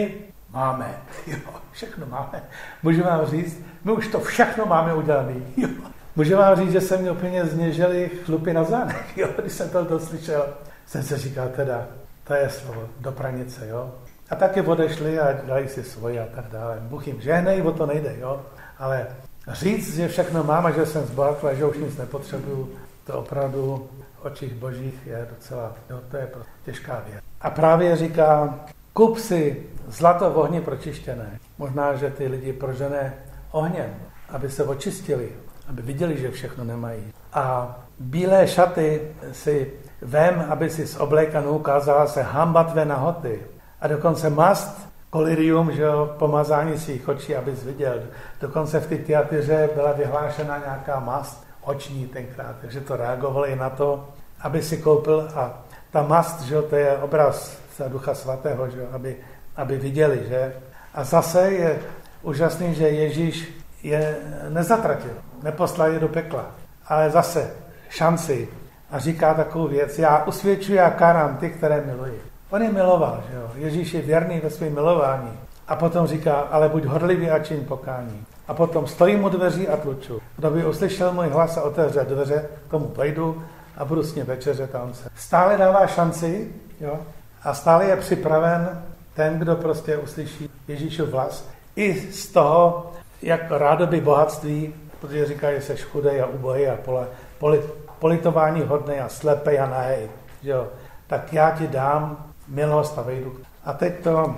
máme, jo, všechno máme. Můžu vám říct, my už to všechno máme udělané, jo. Můžu vám říct, že se mi úplně zněžely chlupy na zádech, jo, když jsem to doslyšel. Jsem se říkal teda, to je slovo, do pranice, jo. A taky odešli a dělají si svoje a tak dále. Bůh jim žehnej, o to nejde, jo. Ale říct, že všechno mám a že jsem zbohatl a že už nic nepotřebuju, to opravdu v očích božích je docela, jo, to je prostě těžká věc. A právě říká, kup si zlato v ohni pročištěné. Možná, že ty lidi prožené ohněm, aby se očistili, aby viděli, že všechno nemají. A bílé šaty si vem, aby si z oblékanou ukázala se hamba tvé nahoty. A dokonce mast, kolirium, že jo, pomazání svých očí, abys viděl. Dokonce v té Tyatiře byla vyhlášena nějaká mast oční tenkrát, takže to reagovalo i na to, aby si koupil. A ta mast, že jo, to je obraz Ducha Svatého, že jo, aby, aby viděli, že. A zase je úžasný, že Ježíš je nezatratil, neposlal je do pekla, ale zase šanci a říká takovou věc, já usvědčuji a kárám ty, které miluji. On je miloval, že jo? Ježíš je věrný ve svém milování. A potom říká, ale buď horlivý a čiň pokání. A potom stojím u dveří a tluču. Kdo by uslyšel můj hlas a otevře dveře, tomu vejdu a budu s ním večeřet a on se stále dává šanci, jo? A stále je připraven ten, kdo prostě uslyší Ježíšův hlas. I z toho, jak rádoby bohatství, protože říká, že seš chudej a ubohý a pole, poli, politování hodnej a slepej a nahej, že jo? Tak já ti dám milost a vejdu. A teď to,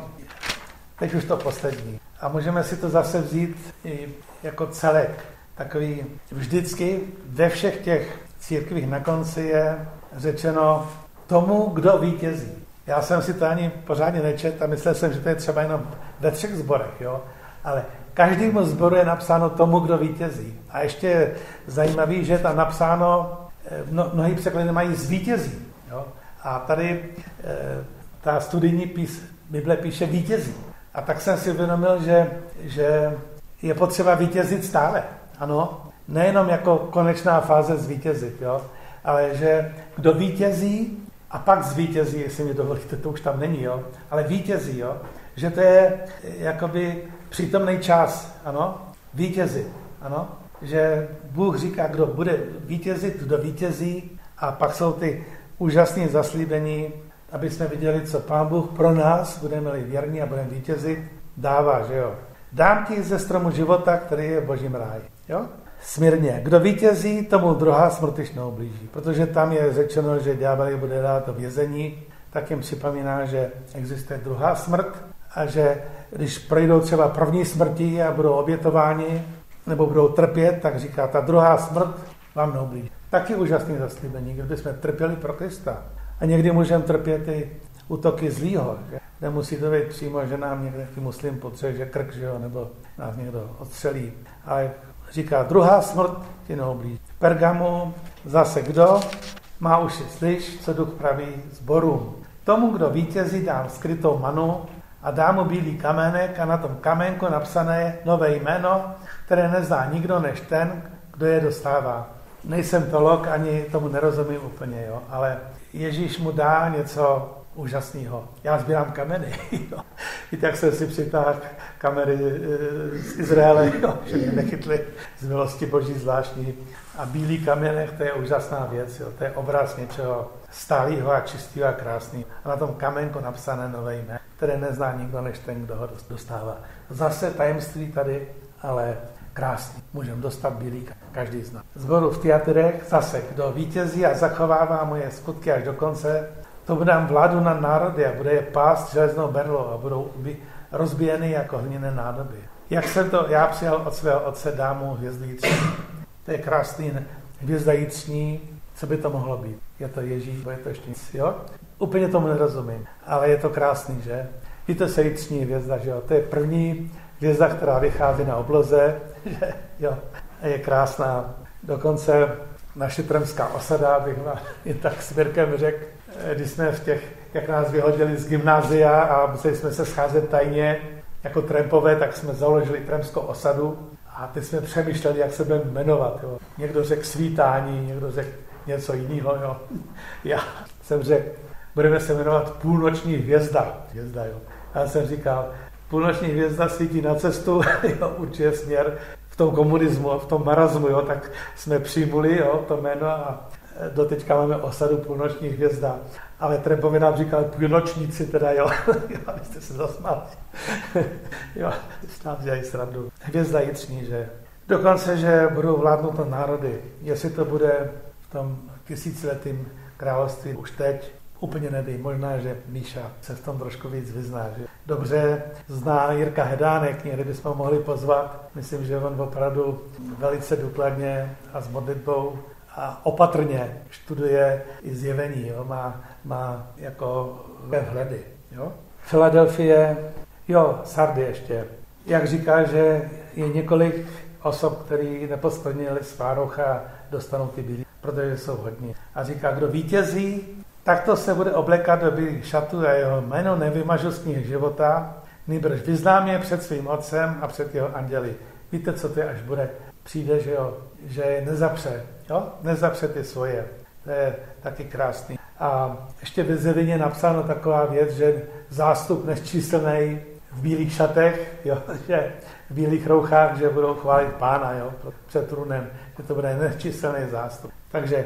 teď už to poslední. A můžeme si to zase vzít i jako celek. Takový vždycky ve všech těch církvích na konci je řečeno tomu, kdo vítězí. Já jsem si to ani pořádně nečet a myslel jsem, že to je třeba jenom ve třech sborech, jo? Ale každému sboru je napsáno tomu, kdo vítězí. A ještě je zajímavý, že je tam napsáno, mno, mnohý překlady mají zvítězí, jo? A tady e, ta studijní pís, Bible píše vítězí. A tak jsem si uvědomil, že, že je potřeba vítězit stále. Ano, nejenom jako konečná fáze zvítězit, jo? Ale že kdo vítězí a pak zvítězí, jestli mi dovolíte, to už tam není, jo? Ale vítězí, jo? Že to je jakoby přítomný čas, ano, vítězit, ano, že Bůh říká, kdo bude vítězit, kdo vítězí a pak jsou ty úžasné zaslíbení, aby jsme viděli, co Pán Bůh pro nás, budeme-li věrní a budeme vítězit, dává, že jo. Dám ti ze stromu života, který je v božím ráji, jo. Smírně. Kdo vítězí, tomu druhá smrt již neublíží. Protože tam je řečeno, že ďábel bude dát to vězení, tak jim připomíná, že existuje druhá smrt a že když projdou třeba první smrti a budou obětováni nebo budou trpět, tak říká, ta druhá smrt vám neublíží. Taky úžasný zaslíbení, kdyby jsme trpěli pro Krista. A někdy můžeme trpět i útoky zlýho, že? Nemusí to být přímo, že nám někde muslim potřebuje krk, že jo, nebo nás někdo odstřelí. Ale říká, druhá smrt ti neublíží. Pergamu zase kdo má uši, slyš, co duch praví sborům. Tomu, kdo vítězí, dám skrytou manu a dám mu bílý kamenek a na tom kamenku napsané nové jméno, které nezná nikdo než ten, kdo je dostává. Nejsem teolog, ani tomu nerozumím úplně, jo, ale Ježíš mu dá něco úžasného. Já sbírám kameny. Jo. I tak jsem si přitáhl kamery z Izraele, jo, že mě nechytli z milosti Boží zvláštní. A bílý kamenek, to je úžasná věc, jo. To je obraz něčeho stálého a čistého a krásného. A na tom kamenku napsané nové jméno, které nezná nikdo než ten, kdo ho dostává. Zase tajemství tady, ale krásný. Můžeme dostat bílý, každý z nás. Zboru v Tyatyrech zase, kdo vítězí a zachovává moje skutky až do konce, to budám vládu nad národy a bude je pást železnou berlou a budou rozbíjeny jako hliněné nádoby. Jak jsem to já přijal od svého otce, dámu hvězdu jícní. To je krásný hvězda jícní, co by to mohlo být? Je to Ježíš, bo je to ještě nic, jo? Úplně tomu nerozumím, ale je to krásný, že? Víte se jícní hvězda, že jo? To je první hvězda, která vychází na obloze, že jo? A je krásná. Dokonce naše tremská osada, bych vám jen tak s Mirkem řekl, když jsme v těch, jak nás vyhodili z gymnázia a museli jsme se scházet tajně jako trampové, tak jsme založili tremskou osadu a teď jsme přemýšleli, jak se budeme jmenovat. Jo. Někdo řekl svítání, někdo řekl něco jiného. Jo. Já jsem řekl, budeme se jmenovat půlnoční hvězda. hvězda jo. Já jsem říkal, půlnoční hvězda svítí na cestu, jo, určuje směr v tom komunismu, v tom marazmu, jo, tak jsme přijmuli, jo, to jméno a doteďka máme osadu půlnoční hvězda. Ale Trumpovi nám říkal půlnočníci teda, jo, jo, abyste se zasmáli. Jo, s nám dělají srandu. Hvězda jitřní, že dokonce, že budou vládnout to národy. Jestli to bude v tom tisíciletým království už teď, úplně nevím. Možná, že Míša se v tom trošku víc vyzná. Že dobře zná Jirka Hedánek, někdy bychom mohli pozvat. Myslím, že on opravdu velice důkladně a s modlitbou a opatrně studuje i zjevení, jo? Má, má jako vhledy. Jo? Filadelfie, jo, Sardy ještě. Jak říká, že je několik osob, který neposplnili svároch a dostanou ty bílí, protože jsou hodní. A říká, kdo vítězí, tak to se bude oblékat do bílých šatů a jeho jméno nevymažu z knih života, nýbrž vyznám je před svým otcem a před jeho anděli. Víte, co to je, až bude? Přijde, že jo, že je nezapře, jo? Nezapře ty svoje. To je taky krásný. A ještě ve Zevině napsáno taková věc, že zástup nesčíslnej v bílých šatech, jo? Že v bílých rouchách, že budou chválit Pána, jo? Před trůnem, že to bude nesčíslný zástup. Takže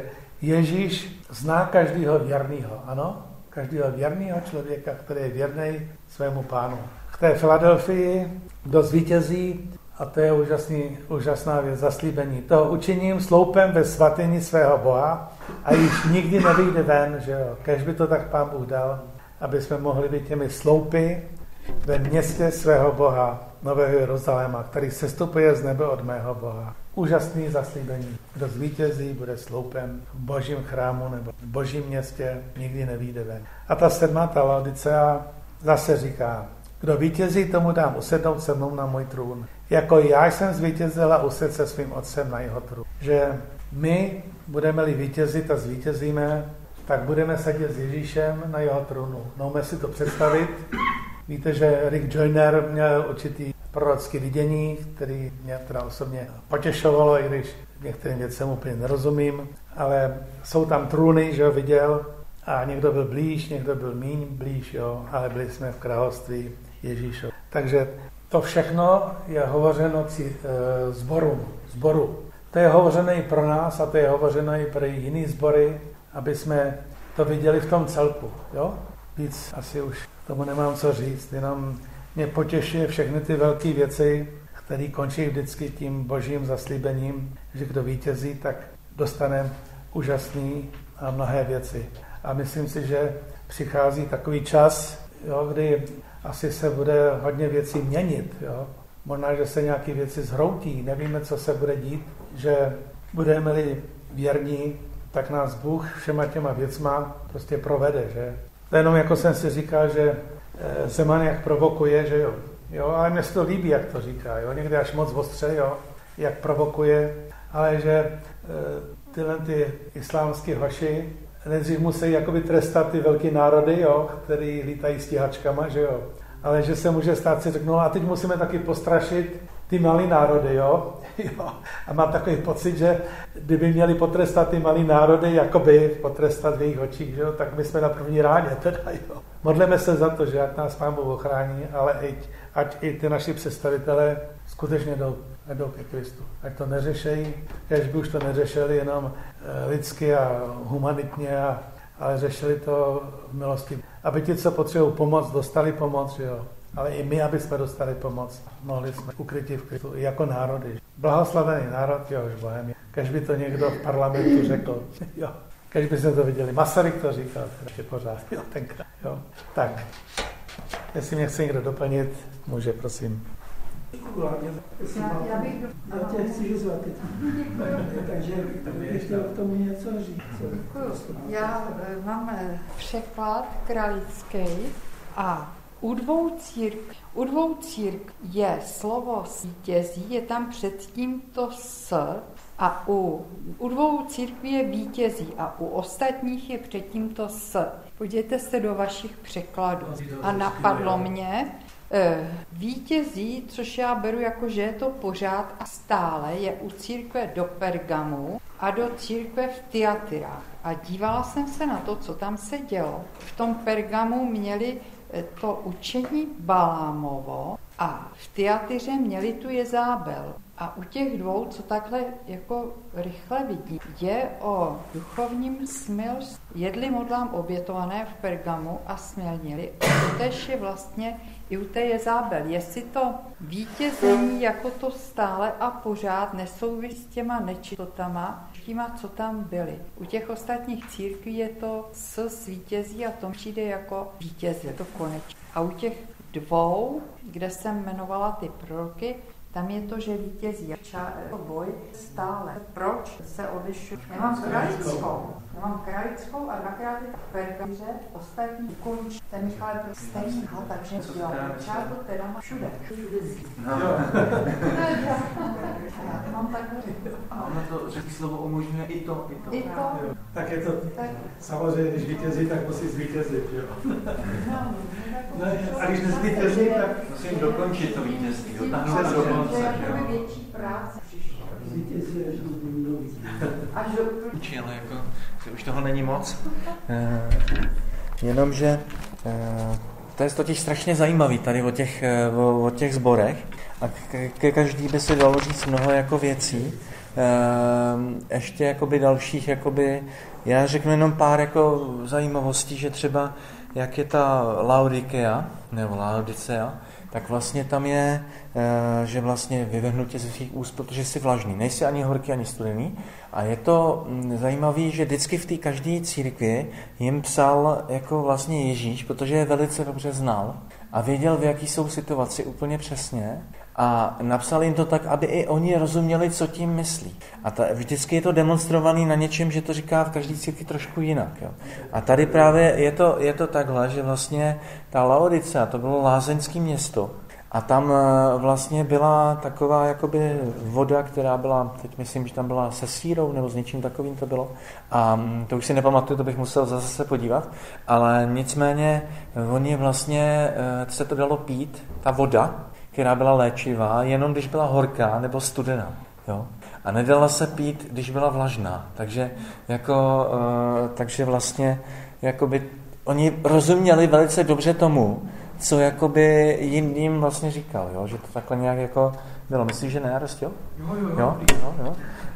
Ježíš zná každého věrného, ano? Každého věrného člověka, který je věrný svému Pánu. V té Filadelfii, kdo zvítězí, a to je úžasný, úžasná věc, zaslíbení. To učiním sloupem ve svatyni svého Boha a již nikdy nevyjde ven, že jo. Kéž by to tak Pán Bůh dal, aby jsme mohli být těmi sloupy ve městě svého Boha, Nového Jeruzaléma, který sestupuje z nebe od mého Boha. Úžasný zaslíbení. Kdo zvítězí, bude sloupem v božím chrámu nebo v božím městě, nikdy nevyjde ven. A ta sedmá, ta Laodicea, zase říká, kdo vítězí, tomu dám usednout se mnou na můj trůn. Jako já jsem zvítězil a usedl se svým otcem na jeho trůn. Že my budeme-li vítězit a zvítězíme, tak budeme sedět s Ježíšem na jeho trůnu. Můžeme si to představit. Víte, že Rick Joyner měl určitý prorocký vidění, který mě teda osobně potěšovalo, i když některým věcem úplně nerozumím, ale jsou tam trůny, že ho viděl, a někdo byl blíž, někdo byl míň blíž, jo, ale byli jsme v království Ježíšov. Takže to všechno je hovořeno zborům, zboru. To je hovořeno i pro nás a to je hovořeno i pro jiný sbory, aby jsme to viděli v tom celku. Jo? Víc asi už tomu nemám co říct, jenom mě potěšuje všechny ty velké věci, které končí vždycky tím božím zaslíbením, že kdo vítězí, tak dostane úžasný a mnohé věci. A myslím si, že přichází takový čas, jo, kdy asi se bude hodně věcí měnit. Jo. Možná, že se nějaké věci zhroutí, nevíme, co se bude dít, že budeme-li věrní, tak nás Bůh všema těma věcma prostě provede. Že. To jenom jako jsem si říkal, že Zeman jak provokuje, že jo. jo ale mně se to líbí, jak to říká. Jo. Někdy až moc ostře, jo, jak provokuje, ale že tyhle ty islámský hoši nejdřív musí jakoby trestat ty velký národy, jo, který lítají stíhačkama, že jo. Ale že se může stát, si řeknou, a teď musíme taky postrašit ty malý národy, jo. jo. A mám takový pocit, že kdyby měli potrestat ty malý národy, jakoby potrestat v jejich očích, že jo, tak my jsme na první ráně, teda, jo. Modleme se za to, že ať nás Pán Bůh ochrání, ale ať, ať i ty naši představitelé skutečně jdou, jdou ke Kristu. Ať to neřešejí, kež by už to neřešili jenom lidsky a humanitně, a, ale řešili to v milosti. Aby ti, co potřebují pomoc, dostali pomoc, jo. Ale i my, aby jsme dostali pomoc, mohli jsme ukryti v Kristu jako národy. Blahoslavený národ, jehož Bohem je. Kež by to někdo v parlamentu řekl, jo. Kež by jsme to viděli. Masaryk to říkal, ještě pořád, jo, tenkrát, jo. Tak, jestli mě chce někdo doplnit, může, prosím. Já, já, bych... já tě chci vyzvat, takže bych chtěl k tomu něco říct. Děkuju. Já mám překlad kralický a u dvou církví, u dvou církví je slovo vítězí, je tam předtím to s, a u, u dvou církví je vítězí a u ostatních je předtím to s. Podívejte se do vašich překladů. A napadlo mě, vítězí, což já beru jako, že je to pořád a stále, je u církve do Pergamu a do církve v Tyatyrách. A dívala jsem se na to, co tam se dělo. V tom Pergamu měli to učení Balámovo A v Tyatýře měli tu Jezábel. A u těch dvou, co takhle jako rychle vidí, je o duchovním smilství. Jedli modlám obětované v Pergamu a smělnili. A to tež je vlastně i u té Jezábel. Jestli to vítězení jako to stále a pořád nesouvisí s těma nečistotama, těma, co tam byly. U těch ostatních církví je to s svítězí a to přijde jako vítězí, to konečně. A u těch dvou, kde jsem jmenovala ty proroky, tam je to, že vítězí. Ča- boj stále. Proč se odlišuje? Já mám kralickou. Já mám kralickou a dvakrát je v Pergamě, ostatní končí. Ten Michal je prostě stejný, no, takže jo, čáru teda má všude. No. Já mám takhle. A ono to řekl slovo umožňuje i to, i to. I to. Tak je to, tak. Samozřejmě, když vítězí, tak musí zvítězit, jo. No, a když nezvítězí, tak musím dokončit to vítězství, dotáhnout do konce, jo. Větší práce přišlo. Zvítězí až do budoucí. Až do Ale jako, už toho není moc. E, jenomže e, to je totiž strašně zajímavý tady o těch, o, o těch sborech a ke, ke každý by se dalo říct mnoho jako věcí. E, ještě jakoby dalších, jakoby, já řeknu jenom pár jako zajímavostí, že třeba jak je ta Laodikea, nebo Laodicea, tak vlastně tam je, že vlastně vyvrhnutě ze svých úst, protože jsi vlažný, nejsi ani horký, ani studený. A je to zajímavé, že vždycky v té každé církvi jim psal jako vlastně Ježíš, protože je velice dobře znal a věděl, v jaký jsou situaci úplně přesně. A napsal jim to tak, aby i oni rozuměli, co tím myslí. A ta, vždycky je to demonstrovaný na něčem, že to říká v každé církvi trošku jinak. Jo. A tady právě je to, je to takhle, že vlastně ta Laodicea, to bylo lázeňské město, a tam vlastně byla taková jakoby voda, která byla, teď myslím, že tam byla se sírou, nebo s něčím takovým to bylo. A to už si nepamatuju, to bych musel zase se podívat. Ale nicméně oni vlastně, se to dalo pít, ta voda, která byla léčivá, jenom když byla horká nebo studená. Jo? A nedala se pít, když byla vlažná. Takže, jako, uh, takže vlastně jakoby, oni rozuměli velice dobře tomu, co jakoby jim, jim vlastně říkal, jo? Že to takhle nějak jako bylo. Myslíš, že ne, Rostil? Jo, jo, jo. jo, jo.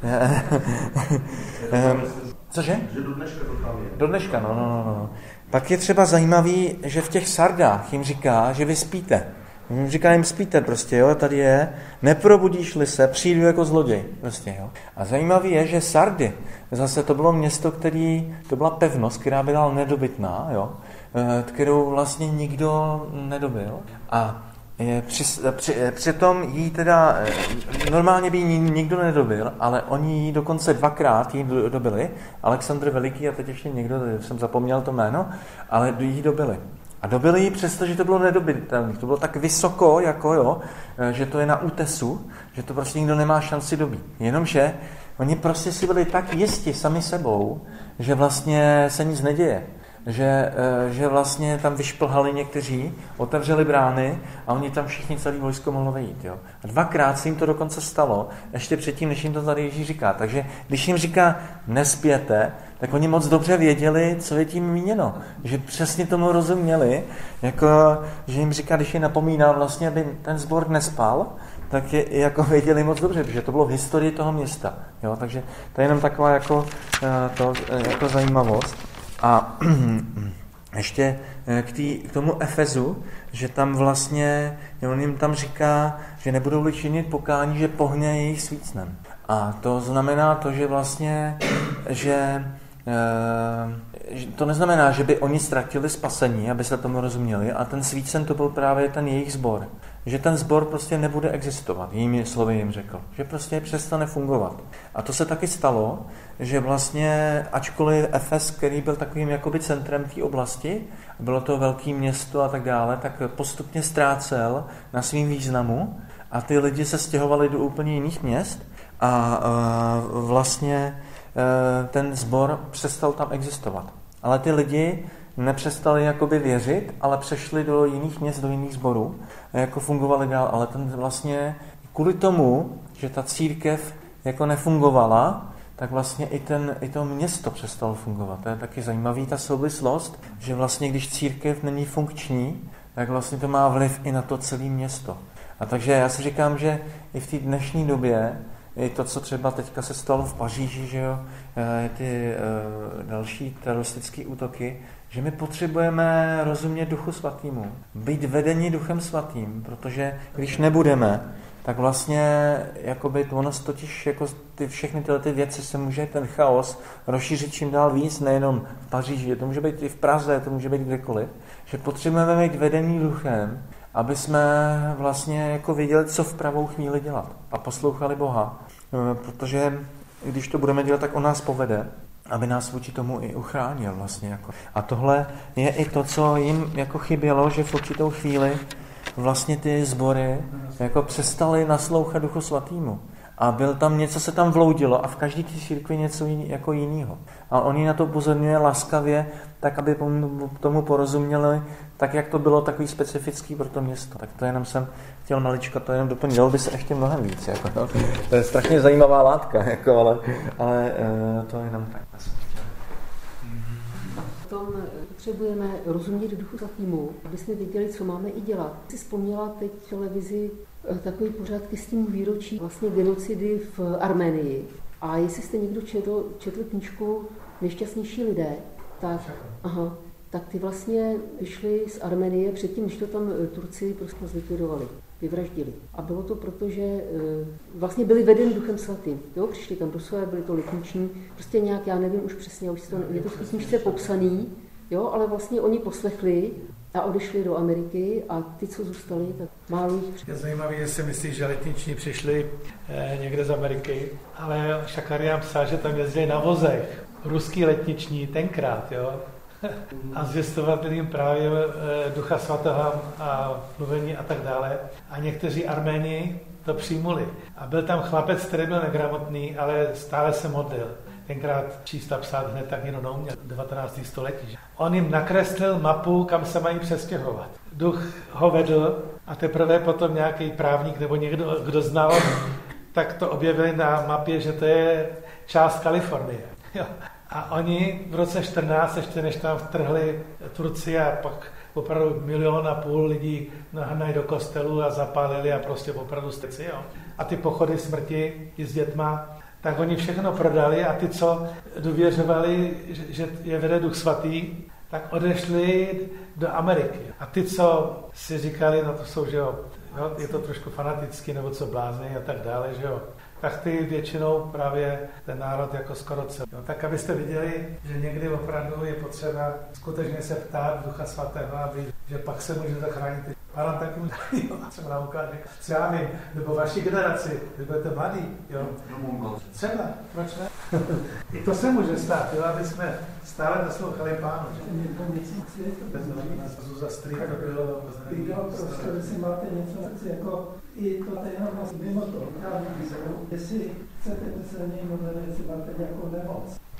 um, cože? Že do dneška to tam je. Do dneška, no, no, no, no. Pak je třeba zajímavý, že v těch sardách jim říká, že vy spíte. Říká jim, spíte prostě, jo, tady je, neprobudíš-li se, přijdu jako zloděj, prostě, jo. A zajímavý je, že Sardy, zase to bylo město, který, to byla pevnost, která byla nedobytná, jo, kterou vlastně nikdo nedobil. A při, při, přitom jí teda, normálně by ji nikdo nedobil, ale oni ji dokonce dvakrát jí dobili, Alexandr Veliký a teď ještě někdo, jsem zapomněl to jméno, ale jí dobili. A dobili ji přesto, že to bylo nedobytelné. To bylo tak vysoko, jako jo, že to je na útesu, že to prostě nikdo nemá šanci dobít. Jenomže oni prostě si byli tak jisti sami sebou, že vlastně se nic neděje. Že, že vlastně tam vyšplhali někteří, otevřeli brány a oni tam všichni celý vojsko mohlo vejít. Jo. A dvakrát se jim to dokonce stalo, ještě předtím, než jim to tady Ježíš říká. Takže když jim říká nespěte, tak oni moc dobře věděli, co je tím míněno. Že přesně tomu rozuměli, jako, že jim říká, když je napomíná vlastně, aby ten sbor nespal, tak je, jako věděli moc dobře, protože to bylo v historii toho města. Jo. Takže to je jenom taková jako, to, jako zajímavost. A ještě k, tý, k tomu Efezu, že tam vlastně, on jim tam říká, že nebudou-li činit pokání, že pohne jejich svícnem. A to znamená to, že vlastně, že e, to neznamená, že by oni ztratili spasení, aby se tomu rozuměli, a ten svícen to byl právě ten jejich sbor. Že ten sbor prostě nebude existovat, jinými slovy jim řekl. Že prostě přestane fungovat. A to se taky stalo, že vlastně, ačkoliv Efes, který byl takovým jakoby centrem té oblasti, bylo to velké město a tak dále, tak postupně ztrácel na svým významu a ty lidi se stěhovali do úplně jiných měst a, a vlastně ten sbor přestal tam existovat. Ale ty lidi nepřestali jakoby věřit, ale přešli do jiných měst, do jiných sborů a jako fungovali dál, ale ten vlastně kvůli tomu, že ta církev jako nefungovala, tak vlastně i, ten, i to město přestalo fungovat. To je taky zajímavý ta souvislost, že vlastně když církev není funkční, tak vlastně to má vliv i na to celé město. A takže já si říkám, že i v té dnešní době, i to, co třeba teďka se stalo v Paříži, že jo, ty uh, další teroristické útoky, že my potřebujeme rozumět Duchu Svatýmu, být vedení Duchem Svatým, protože když nebudeme, tak vlastně jakoby ono totiž jako ty, všechny tyhle ty věci se může ten chaos rozšířit čím dál víc, nejenom v Paříži, to může být i v Praze, to může být kdekoliv, že potřebujeme být vedení Duchem, aby jsme vlastně jako věděli, co v pravou chvíli dělat a poslouchali Boha, protože když to budeme dělat, tak on nás povede, aby nás vůči tomu i uchránil vlastně. Jako. A tohle je i to, co jim jako chybělo, že v určitou chvíli vlastně ty sbory jako přestali naslouchat Duchu Svatýmu. A byl tam něco, se tam vloudilo a v každé té církvi něco jiný, jako jinýho. A oni na to upozorňuje laskavě, tak aby tomu porozuměli, tak jak to bylo takový specifický pro to město. Tak to jenom jsem chtěl maličko, to jenom doplnit. Dalo by se ještě mnohem víc. Jako, no. To je strašně zajímavá látka, jako, ale, ale to je jenom tak. V tom potřebujeme rozumět Duchu Svatýmu, aby jsme věděli, co máme i dělat. Jsi vzpomněla teď v televizi takový pořád ke stímu výročí vlastně genocidy v Arménii. A jestli jste někdo četl, četl knížku Nejšťastnější lidé, tak, aha, tak ty vlastně vyšli z Arménie předtím, než to tam Turci prostě zlikvidovali, vyvraždili. A bylo to proto, že vlastně byli vedeni Duchem Svatým. Jo, přišli tam do své, byli to letniční, prostě nějak, já nevím už přesně, už to, je to v knížce popsaný, jo, ale vlastně oni poslechli a odešli do Ameriky a ty, co zůstali, tak málo jich. Je zajímavé, že si myslí, že letniční přišli eh, někde z Ameriky, ale Šakarián psal, že tam jezdili na vozech. Ruský letniční tenkrát, jo. A zvěstovat jim právě eh, Ducha Svatého a mluvení a tak dále. A někteří Arméni to přijmuli. A byl tam chlapec, který byl negramotný, ale stále se modlil. Tenkrát číst a psát hned tak jenom neuměl, devatenáctého století. Že? On jim nakreslil mapu, kam se mají přestěhovat. Duch ho vedl a teprve potom nějaký právník nebo někdo, kdo znal, tak to objevili na mapě, že to je část Kalifornie. Jo. A oni v roce čtrnáct, ještě než tam vtrhli Turci a pak opravdu milion a půl lidí nahnají do kostelu a zapálili a prostě opravdu steci. Jo. A ty pochody smrti i s dětma, tak oni všechno prodali a ty, co důvěřovali, že je vede Duch Svatý, tak odešli do Ameriky. A ty, co si říkali, no to jsou, že jo, jo je to trošku fanatický, nebo co blázni a tak dále, že jo, tak ty většinou právě ten národ jako skoro celý. No, tak abyste viděli, že někdy opravdu je potřeba skutečně se ptát Ducha Svatého, aby, že pak se může zachránit. Pán taky může, třeba nám ukáže, co já vím, nebo vaši generaci, když budete mladí, jo. Třeba, proč ne? I to se může stát, jo, aby jsme stále naslouchali Pánu. Zuza Strik to bylo... Jde o prostě, jestli máte něco, jako i to téma mimo to, právě jestli chcete se něj modlit, jestli máte nějakou nemoc.